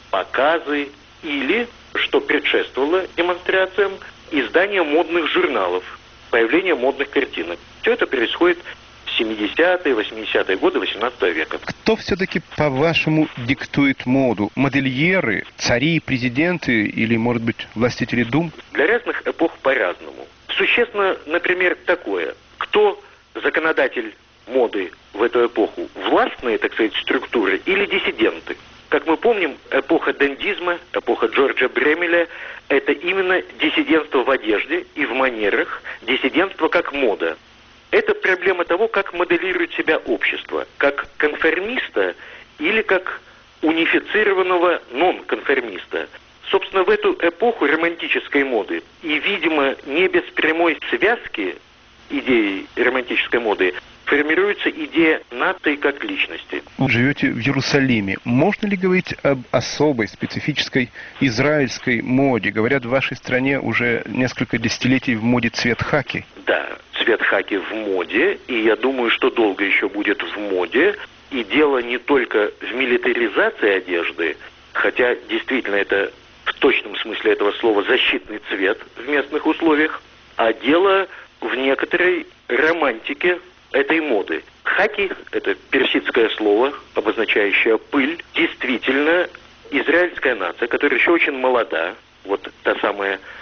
показы или, что предшествовало демонстрациям, издание модных журналов, появление модных картинок. Все это происходит в 70-е, 80-е годы 18 века. Кто все-таки, по-вашему, диктует моду? Модельеры, цари, президенты или, может быть, властители дум? Для разных эпох по-разному. Существенно, например, такое. Кто законодатель моды в эту эпоху? Властные, так сказать, структуры или диссиденты? Как мы помним, эпоха дендизма, эпоха Джорджа Бремеля – это именно диссидентство в одежде и в манерах, диссидентство как мода. Это проблема того, как моделирует себя общество, как конформиста или как унифицированного нон-конформиста. Собственно, в эту эпоху романтической моды и, видимо, не без прямой связки идеи романтической моды формируется идея нации как личности. Вы живете в Иерусалиме. Можно ли говорить об особой, специфической израильской моде? Говорят, в вашей стране уже несколько десятилетий в моде цвет хаки. Да, цвет хаки в моде, и я думаю, что долго еще будет в моде. И дело не только в милитаризации одежды, хотя действительно это в точном смысле этого слова защитный цвет в местных условиях, а дело в некоторой романтике этой моды. Хаки – это персидское слово, обозначающее пыль. Действительно, израильская нация, которая еще очень молода, вот та самая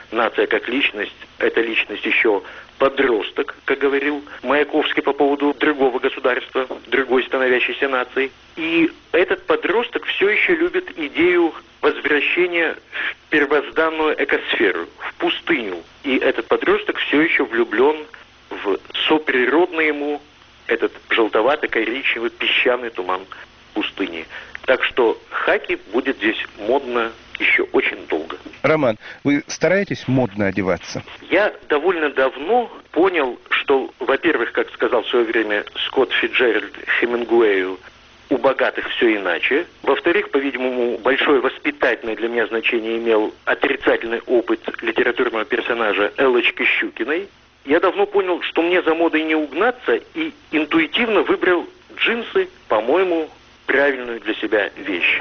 нация как личность, это личность еще подросток, как говорил Маяковский по поводу другого государства, другой становящейся нации. И этот подросток все еще любит идею возвращения в первозданную экосферу, в пустыню. И этот подросток все еще влюблен в соприродный ему этот желтовато-коричневый песчаный туман пустыни. Так что хаки будет здесь модно еще очень долго. Роман, вы стараетесь модно одеваться? Я довольно давно понял, что, во-первых, как сказал в свое время Скотт Фицджеральд Хемингуэю, у богатых все иначе. Во-вторых, по-видимому, большое воспитательное для меня значение имел отрицательный опыт литературного персонажа Эллочки Щукиной. Я давно понял, что мне за модой не угнаться, и интуитивно выбрал джинсы, по-моему, правильную для себя вещь.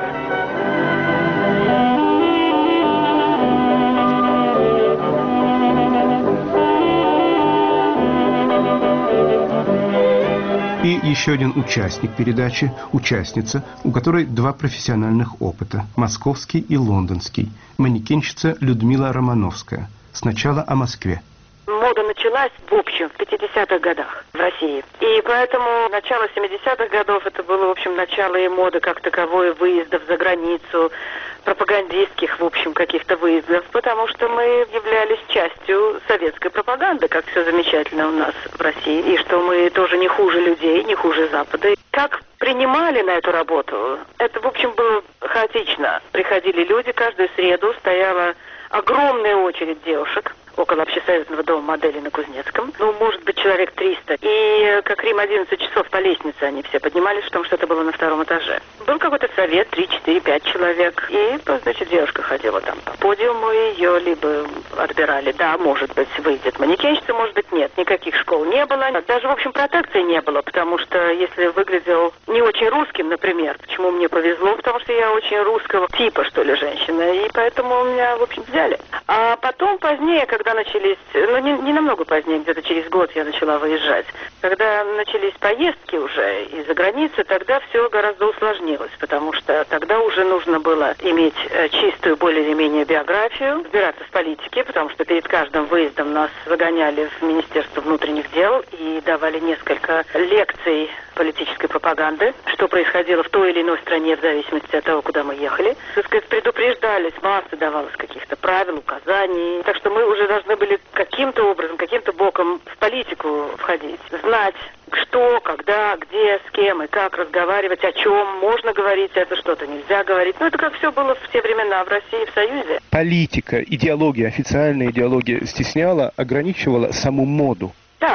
И еще один участник передачи, участница, у которой два профессиональных опыта – московский и лондонский, манекенщица Людмила Романовская. Сначала о Москве. Мода началась, в общем, в 50-х годах в России. И поэтому начало 70-х годов это было, в общем, начало и моды как таковой, выездов за границу, пропагандистских, в общем, каких-то выездов, потому что мы являлись частью советской пропаганды, как все замечательно у нас в России, и что мы тоже не хуже людей, не хуже Запада. Как принимали на эту работу, это, в общем, было хаотично. Приходили люди, каждую среду стояла огромная очередь девушек около общесоюзного дома моделей на Кузнецком. Может быть, человек 300. И как Рим 11 часов по лестнице они все поднимались, потому что это было на втором этаже. Был какой-то совет, 3, 4, 5 человек. И, значит, девушка ходила там по подиуму, ее либо отбирали. Да, может быть, выйдет манекенщица, может быть, нет. Никаких школ не было. Даже, в общем, протекции не было, потому что если выглядел не очень русским, например, почему мне повезло, потому что я очень русского типа, что ли, женщина. И поэтому меня, в общем, взяли. А потом, позднее, когда начались, не намного позднее, где-то через год я начала выезжать. Когда начались поездки уже из-за границы, тогда все гораздо усложнилось, потому что тогда уже нужно было иметь чистую более или менее биографию, разбираться в политике, потому что перед каждым выездом нас загоняли в Министерство внутренних дел и давали несколько лекций политической пропаганды, что происходило в той или иной стране в зависимости от того, куда мы ехали. Так сказать, предупреждались, масса давалось каких-то правил, указаний. Так что мы уже должны были каким-то образом, каким-то боком в политику входить, знать, что, когда, где, с кем и как разговаривать, о чем можно говорить, это что-то нельзя говорить. Это как все было в те времена в России, в Союзе. Политика, идеология, официальная идеология стесняла, ограничивала саму моду.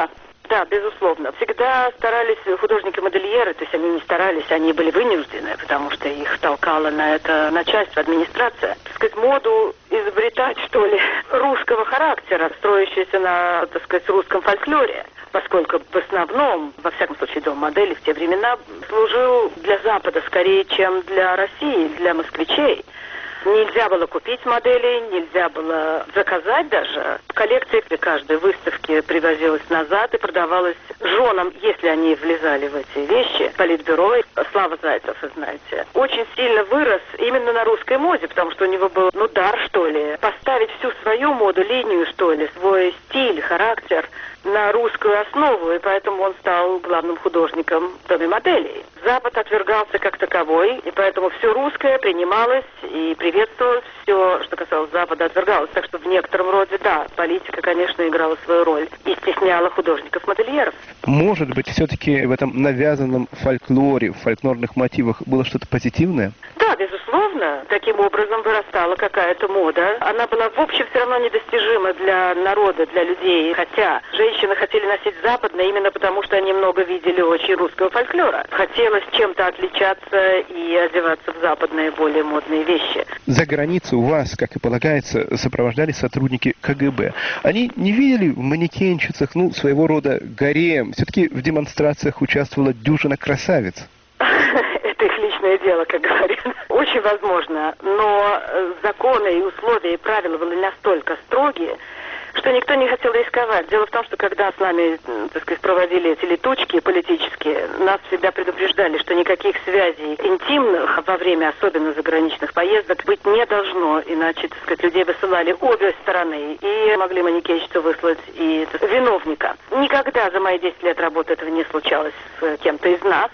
Да, безусловно. Всегда старались художники-модельеры, то есть они не старались, они были вынуждены, потому что их толкало на это начальство, администрация. Так сказать, моду изобретать, что ли, русского характера, строящуюся на, так сказать, русском фольклоре. Поскольку в основном, во всяком случае, дом моделей в те времена служил для Запада скорее, чем для России, для москвичей. Нельзя было купить модели, нельзя было заказать даже. Коллекция при каждой выставке привозилась назад и продавалась женам, если они влезали в эти вещи. Политбюро, Слава Зайцев, вы знаете, очень сильно вырос именно на русской моде, потому что у него был, дар, что ли, поставить всю свою моду, линию, что ли, свой стиль, характер на русскую основу, и поэтому он стал главным художником в доме моделей. Запад отвергался как таковой, и поэтому все русское принималось и приветствовалось, все, что касалось Запада, отвергалось. Так что в некотором роде, да, политика, конечно, играла свою роль и стесняла художников-модельеров. Может быть, все-таки в этом навязанном фольклоре, в фольклорных мотивах было что-то позитивное? Да, безусловно. Таким образом вырастала какая-то мода. Она была, в общем, все равно недостижима для народа, для людей. Хотя женщины хотели носить западное именно потому, что они много видели очень русского фольклора. Хотелось чем-то отличаться и одеваться в западные, более модные вещи. За границей у вас, как и полагается, сопровождали сотрудники КГБ. Они не видели в манекенщицах, своего рода гарем? Все-таки в демонстрациях участвовала дюжина красавиц. Это их личное дело, как говорят. Очень возможно, но законы и условия и правила были настолько строгие, что никто не хотел рисковать. Дело в том, что когда с нами, так сказать, проводили эти летучки политические, нас всегда предупреждали, что никаких связей интимных во время особенно заграничных поездок быть не должно, иначе, так сказать, людей высылали обе стороны, и могли манекенщицу выслать и виновника. Никогда за мои 10 лет работы этого не случалось с кем-то из нас,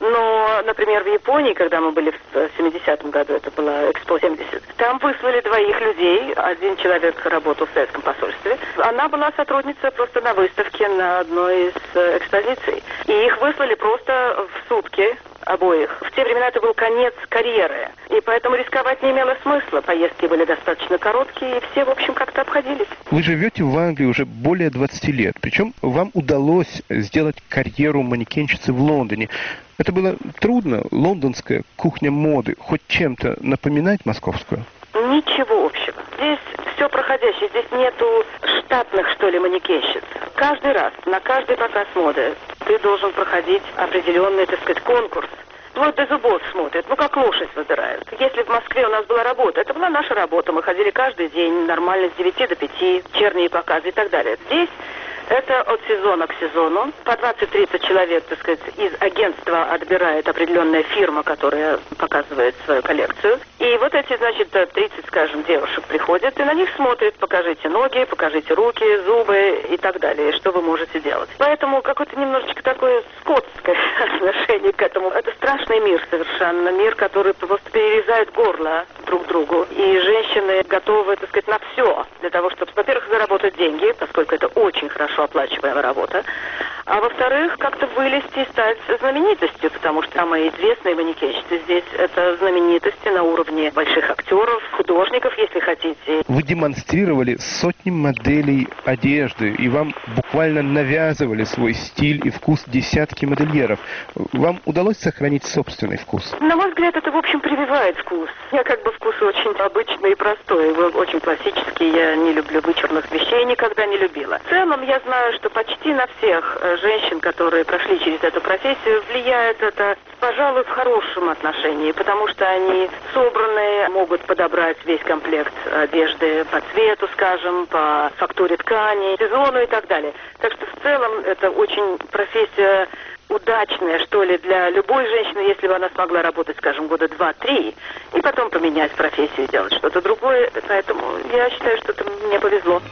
но, например, в Японии, когда мы были в 70-м году, это была Экспо 70, там выслали 2 людей, один человек работал в советском посольстве, она была сотрудница просто на выставке на одной из экспозиций, и их выслали просто в сутки обоих. В те времена это был конец карьеры, и поэтому рисковать не имело смысла. Поездки были достаточно короткие, и все, в общем, как-то обходились. Вы живете в Англии уже более 20 лет, причем вам удалось сделать карьеру манекенщицы в Лондоне. Это было трудно? Лондонская кухня моды хоть чем-то напоминать московскую? Ничего общего. Здесь все проходящее, здесь нету штатных, что ли, манекенщиц. Каждый раз, на каждый показ моды ты должен проходить определенный, так сказать, конкурс. Вот до зубов смотрят, как лошадь выбирают. Если в Москве у нас была работа, это была наша работа. Мы ходили каждый день, нормально, с 9 до 5, вечерние показы и так далее. Здесь это от сезона к сезону. По 20-30 человек, так сказать, из агентства отбирает определенная фирма, которая показывает свою коллекцию. И вот эти, значит, 30, скажем, девушек приходят и на них смотрят. Покажите ноги, покажите руки, зубы и так далее. Что вы можете делать. Поэтому какое-то немножечко такое скотское отношение к этому. Это страшный мир совершенно. Мир, который просто перерезает горло друг другу. И женщины готовы, так сказать, на все. Для того, чтобы, во-первых, заработать деньги, поскольку это очень хорошо оплачиваемая работа. А во-вторых, как-то вылезти и стать знаменитостью, потому что самые известные манекенщицы здесь — это знаменитости на уровне больших актеров, художников, если хотите. Вы демонстрировали сотни моделей одежды, и вам буквально навязывали свой стиль и вкус десятки модельеров. Вам удалось сохранить собственный вкус? На мой взгляд, это, в общем, прививает вкус. Я как бы вкус очень обычный и простой, очень классический. Я не люблю вычурных вещей, никогда не любила. В целом, я знаю, что почти на всех женщин, которые прошли через эту профессию, влияет это, пожалуй, в хорошем отношении, потому что они собранные, могут подобрать весь комплект одежды по цвету, скажем, по фактуре ткани, сезону и так далее. Так что в целом это очень профессия удачная, что ли, для любой женщины, если бы она смогла работать, скажем, года 2-3, и потом поменять профессию, делать что-то другое. Поэтому я считаю, что это мне повезло.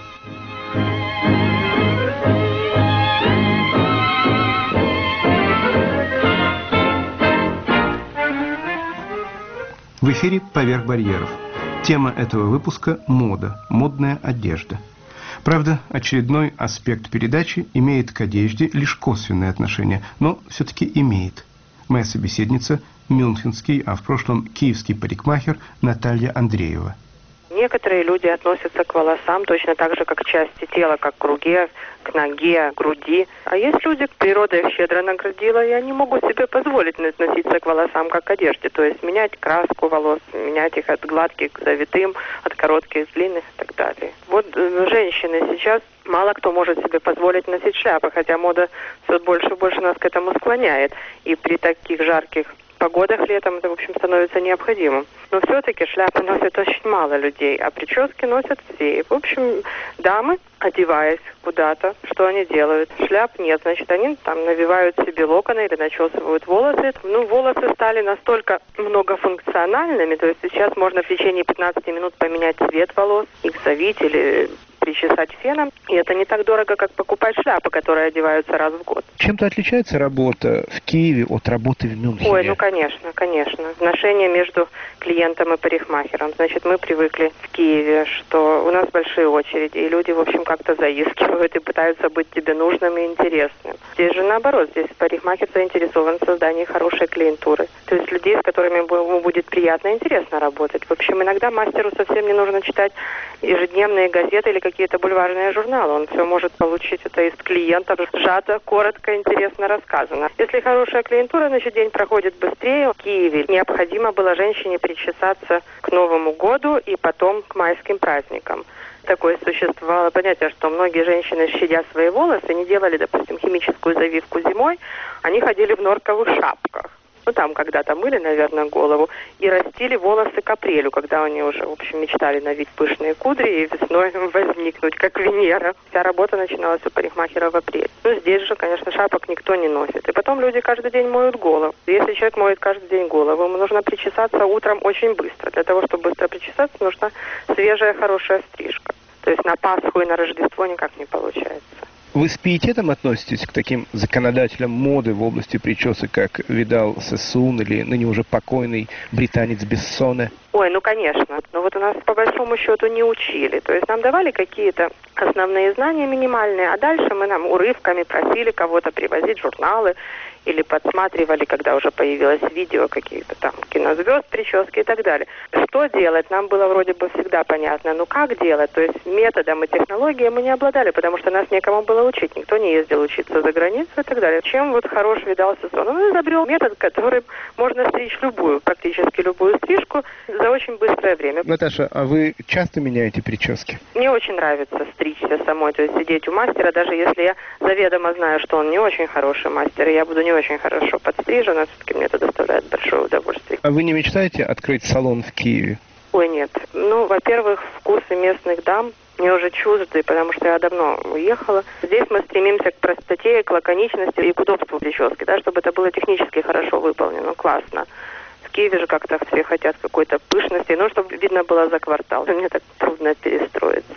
В эфире «Поверх барьеров». Тема этого выпуска – мода, модная одежда. Правда, очередной аспект передачи имеет к одежде лишь косвенное отношение, но все-таки имеет. Моя собеседница – мюнхенский, а в прошлом киевский парикмахер Наталья Андреева. Некоторые люди относятся к волосам точно так же, как к части тела, как к руке, к ноге, к груди. А есть люди, природа их щедро наградила, и они могут себе позволить относиться к волосам как к одежде. То есть менять краску волос, менять их от гладких к завитым, от коротких к длинных и так далее. Вот женщины сейчас мало кто может себе позволить носить шляпы, хотя мода все больше и больше нас к этому склоняет. И при таких жарких погодах летом это, в общем, становится необходимым. Но все-таки шляпы носят очень мало людей, а прически носят все. И, в общем, дамы, одеваясь куда-то, что они делают? Шляп нет, значит, они там навивают себе локоны или начесывают волосы. Волосы стали настолько многофункциональными, то есть сейчас можно в течение 15 минут поменять цвет волос, их завить или причесать феном, и это не так дорого, как покупать шляпы, которые одеваются раз в год. Чем-то отличается работа в Киеве от работы в Мюнхене? Ой, конечно. Отношения между клиентом и парикмахером. Значит, мы привыкли в Киеве, что у нас большие очереди, и люди, в общем, как-то заискивают и пытаются быть тебе нужным и интересным. Здесь же наоборот, здесь парикмахер заинтересован в создании хорошей клиентуры. То есть людей, с которыми ему будет приятно и интересно работать. В общем, иногда мастеру совсем не нужно читать ежедневные газеты или какие-то бульварные журналы. Он все может получить это из клиентов, сжато, коротко, интересно рассказано. Если хорошая клиентура, значит, день проходит быстрее. В Киеве необходимо было женщине причесаться к Новому году и потом к майским праздникам. Такое существовало понятие, что многие женщины, щадя свои волосы, не делали, допустим, химическую завивку зимой, они ходили в норковых шапках. ну там когда-то мыли, наверное, голову, и растили волосы к апрелю, когда они уже, в общем, мечтали навить пышные кудри и весной возникнуть, как Венера. Вся работа начиналась у парикмахера в апреле. Ну, здесь же, конечно, шапок никто не носит. И потом люди каждый день моют голову. Если человек моет каждый день голову, ему нужно причесаться утром очень быстро. Для того, чтобы быстро причесаться, нужна свежая, хорошая стрижка. То есть на Пасху и на Рождество никак не получается. Вы с пиететом относитесь к таким законодателям моды в области причесок, как Видал Сесун или ныне уже покойный британец Бессоне? Ой, ну конечно. Но вот у нас по большому счету не учили. То есть нам давали какие-то основные знания минимальные, а дальше мы нам урывками просили кого-то привозить журналы или подсматривали, когда уже появилось видео, какие-то там кинозвезд, прически и так далее. Что делать? Нам было вроде бы всегда понятно. Ну как делать? То есть методом и технологией мы не обладали, потому что нас некому было учить. Никто не ездил учиться за границу и так далее. Чем вот хорош Видал Сесун? Он изобрел метод, которым можно стричь любую, практически любую стрижку за очень быстрое время. Наташа, а вы часто меняете прически? Мне очень нравится стричься самой, то есть сидеть у мастера, даже если я заведомо знаю, что он не очень хороший мастер, и я буду не очень хорошо подстрижена, все-таки мне это доставляет большое удовольствие. А вы не мечтаете открыть салон в Киеве? Ой, нет. Ну, во-первых, вкусы местных дам мне уже чужды, потому что я давно уехала. Здесь мы стремимся к простоте, к лаконичности и к удобству прически, да, чтобы это было технически хорошо выполнено, классно. В Киеве же как-то все хотят какой-то пышности, ну, чтобы видно было за квартал. Мне так трудно перестроиться.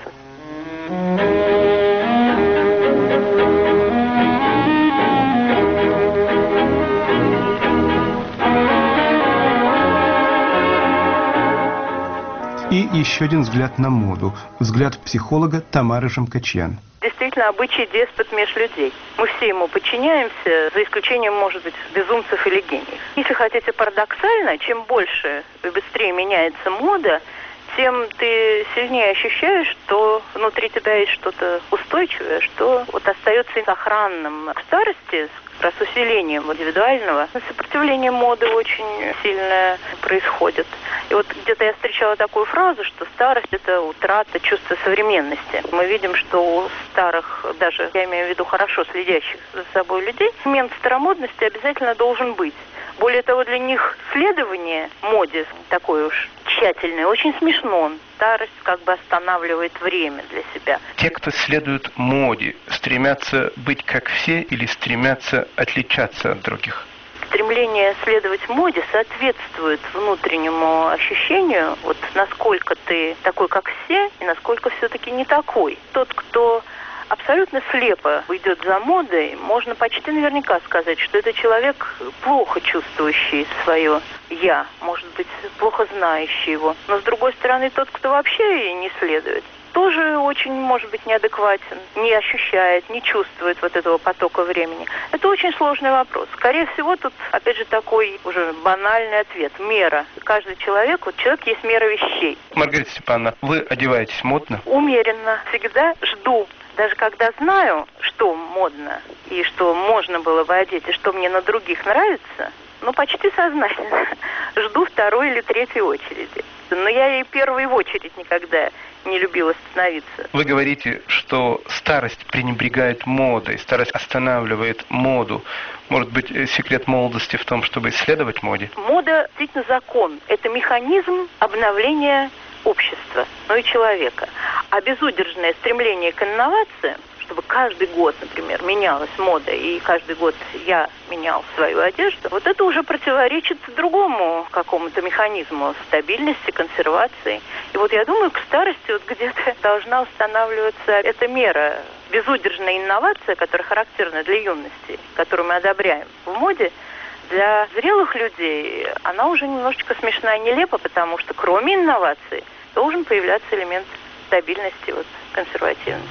И еще один взгляд на моду. Взгляд психолога Тамары Жамкачьян. Действительно, обычай деспот меж людей. Мы все ему подчиняемся, за исключением, может быть, безумцев или гениев. Если хотите парадоксально, чем больше и быстрее меняется мода, тем ты сильнее ощущаешь, что внутри тебя есть что-то устойчивое, что вот остается сохранным. В старости, с усилением индивидуального, сопротивление моды очень сильное происходит. И вот где-то я встречала такую фразу, что старость – это утрата чувства современности. Мы видим, что у старых, даже я имею в виду хорошо следящих за собой людей, момент старомодности обязательно должен быть. Более того, для них следование моде такое уж тщательное очень смешно. Старость как бы останавливает время для себя. Те, кто следует моде, стремятся быть как все или стремятся отличаться от других? Стремление следовать моде соответствует внутреннему ощущению, вот насколько ты такой, как все, и насколько все-таки не такой. Тот, кто абсолютно слепо идет за модой, можно почти наверняка сказать, что это человек, плохо чувствующий свое «я», может быть, плохо знающий его. Но, с другой стороны, тот, кто вообще не следует, тоже очень, может быть, неадекватен, не ощущает, не чувствует вот этого потока времени. Это очень сложный вопрос. Скорее всего, тут, опять же, такой уже банальный ответ. Мера. Каждый человек, вот человек есть мера вещей. Маргарита Степановна, вы одеваетесь модно? Умеренно. Всегда жду. Даже когда знаю, что модно и что можно было бы одеть, и что мне на других нравится, ну, почти сознательно жду второй или третьей очереди. Но я и первой в очередь никогда не любила становиться. Вы говорите, что старость пренебрегает модой, старость останавливает моду. Может быть, секрет молодости в том, чтобы исследовать моде? Мода действительно закон. Это механизм обновления общества, но и человека. А безудержное стремление к инновациям, чтобы каждый год, например, менялась мода, и каждый год я менял свою одежду, вот это уже противоречит другому какому-то механизму стабильности, консервации. И вот я думаю, к старости вот где-то должна устанавливаться эта мера. Безудержная инновация, которая характерна для юности, которую мы одобряем в моде, для зрелых людей она уже немножечко смешная и нелепа, потому что кроме инноваций должен появляться элемент стабильности, вот, консервативности.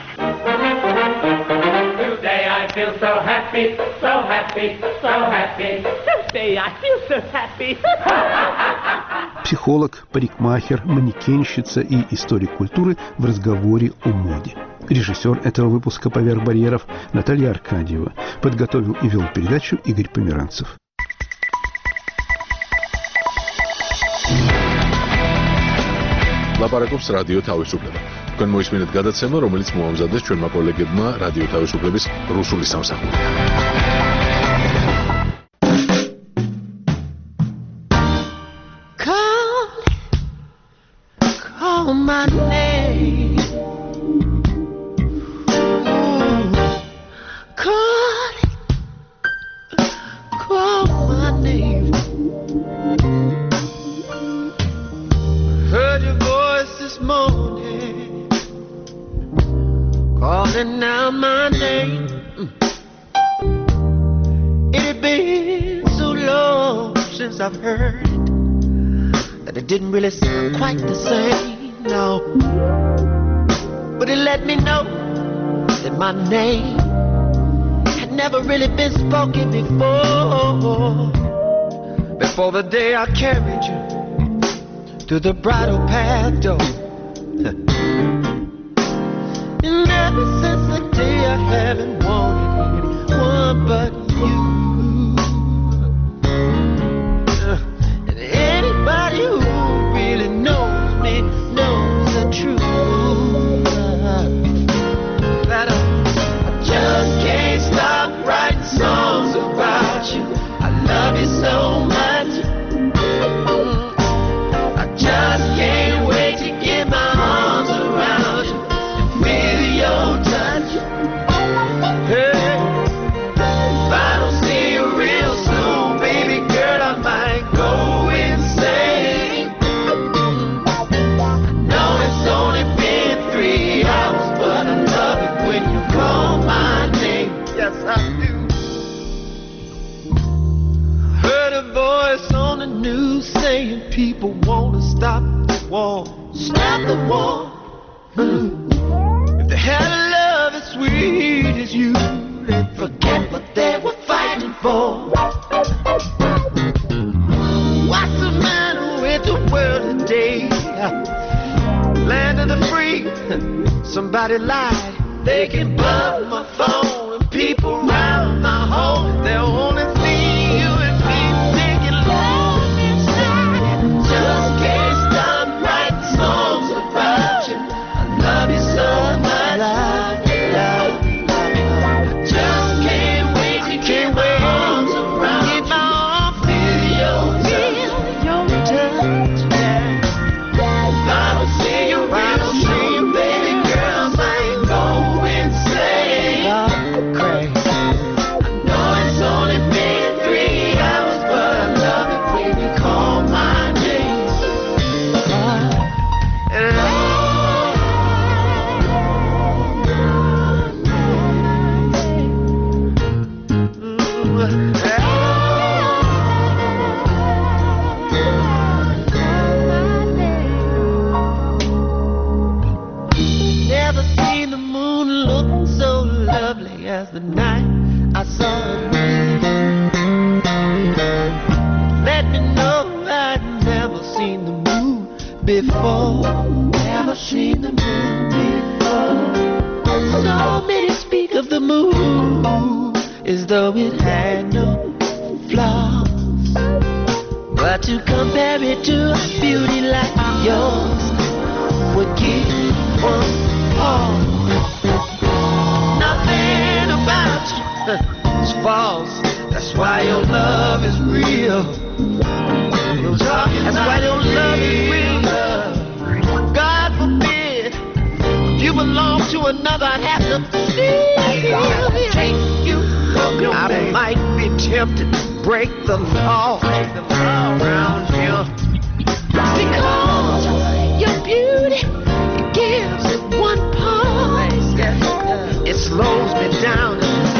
Today I feel so happy, so happy, so happy. Today I feel so happy. Психолог, парикмахер, манекенщица и историк культуры в разговоре о моде. Режиссер этого выпуска «Поверх барьеров» Наталья Аркадьева. Подготовил и вел передачу Игорь Померанцев. ლაპარაკობს რადიო თავისუფლება. თქვენ მოისმინეთ გადაცემა, რომელიც მოამზადეს ჩვენმა კოლეგებმა რადიო თავისუფლების რუსული სამსახურიდან. calling out my name. It had been so long since I've heard it that it didn't really sound quite the same, no. But it let me know that my name had never really been spoken before. Before the day I carried you through the bridal path door. And ever since the day I haven't wanted anyone but you. And anybody who really knows me knows the truth. That I just can't stop writing songs about you. I love you so much. I just can't wait to get my arms around you and feel your touch. Hey, if I don't see you real soon, baby girl, I might go insane. I know it's only been 3 hours, but I love it when you call my name. Yes, I do. Heard a voice on the news saying people want to stop the war. Stop the war. If they had a love as sweet as you, they'd forget what they were fighting for. What's the matter with the world today? Land of the free. Somebody lied. They can bug my phone and people round my home. They'll only see you and me thinking love inside. Just can't stop writing songs about you. I love you so much. I just can't wait to get my arms around you. Get my arms, feel your touch. If I don't see you, baby girl, I might go insane. Crazy. I know it's only been 3 hours, but I love it when you call my name. And never seen the moon look so lovely as the night I saw it. Let me know I'd never seen the moon before. Never seen the moon before. So many speak of the moon as though it had no flaws. But to compare it to a beauty like yours would give one pause. Nothing about you is false. That's why your love is real. That's why your love is real. God forbid if you belong to another, I'd have to take you. I might be tempted to break the law around here. Because your beauty, it gives one pause. It slows me down.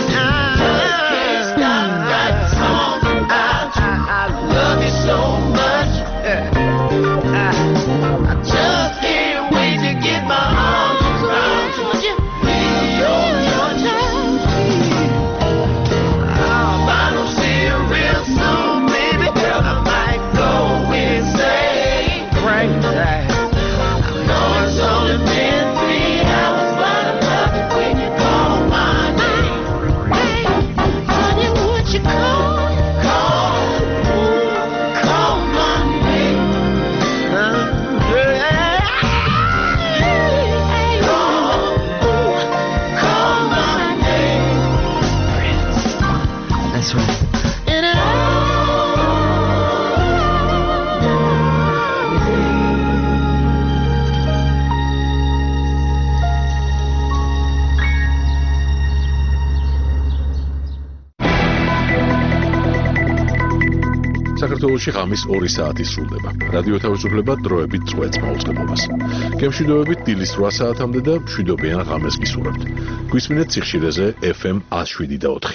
I love you so much. I just can't wait to get my arms around you. Feel your touch. If I don't see you real soon, baby girl, I might go insane. Crazy. I know საქართველოში ღამის 2 საათი სრულდება. რადიო თავისუფლება დროებით წვეთს მაუწყებლობას. გემშვიდობებით დილის 8 საათამდე და მშვიდობიან ღამეს გისურვებთ. გვისმინეთ სიხშირეზე FM 107.4.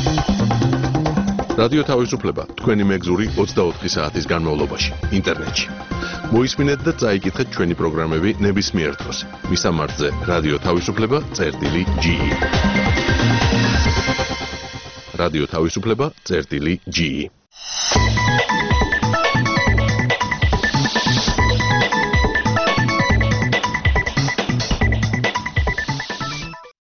რადიო თავისუფლება თქვენი მეგზური 24 საათის განმავლობაში ინტერნეტში. მოისმინეთ და წაიკითხეთ ჩვენი პროგრამები ნებისმიერ დროს. მისამართზე რადიო თავისუფლება.ge. რადიო თავისუფლება.ge.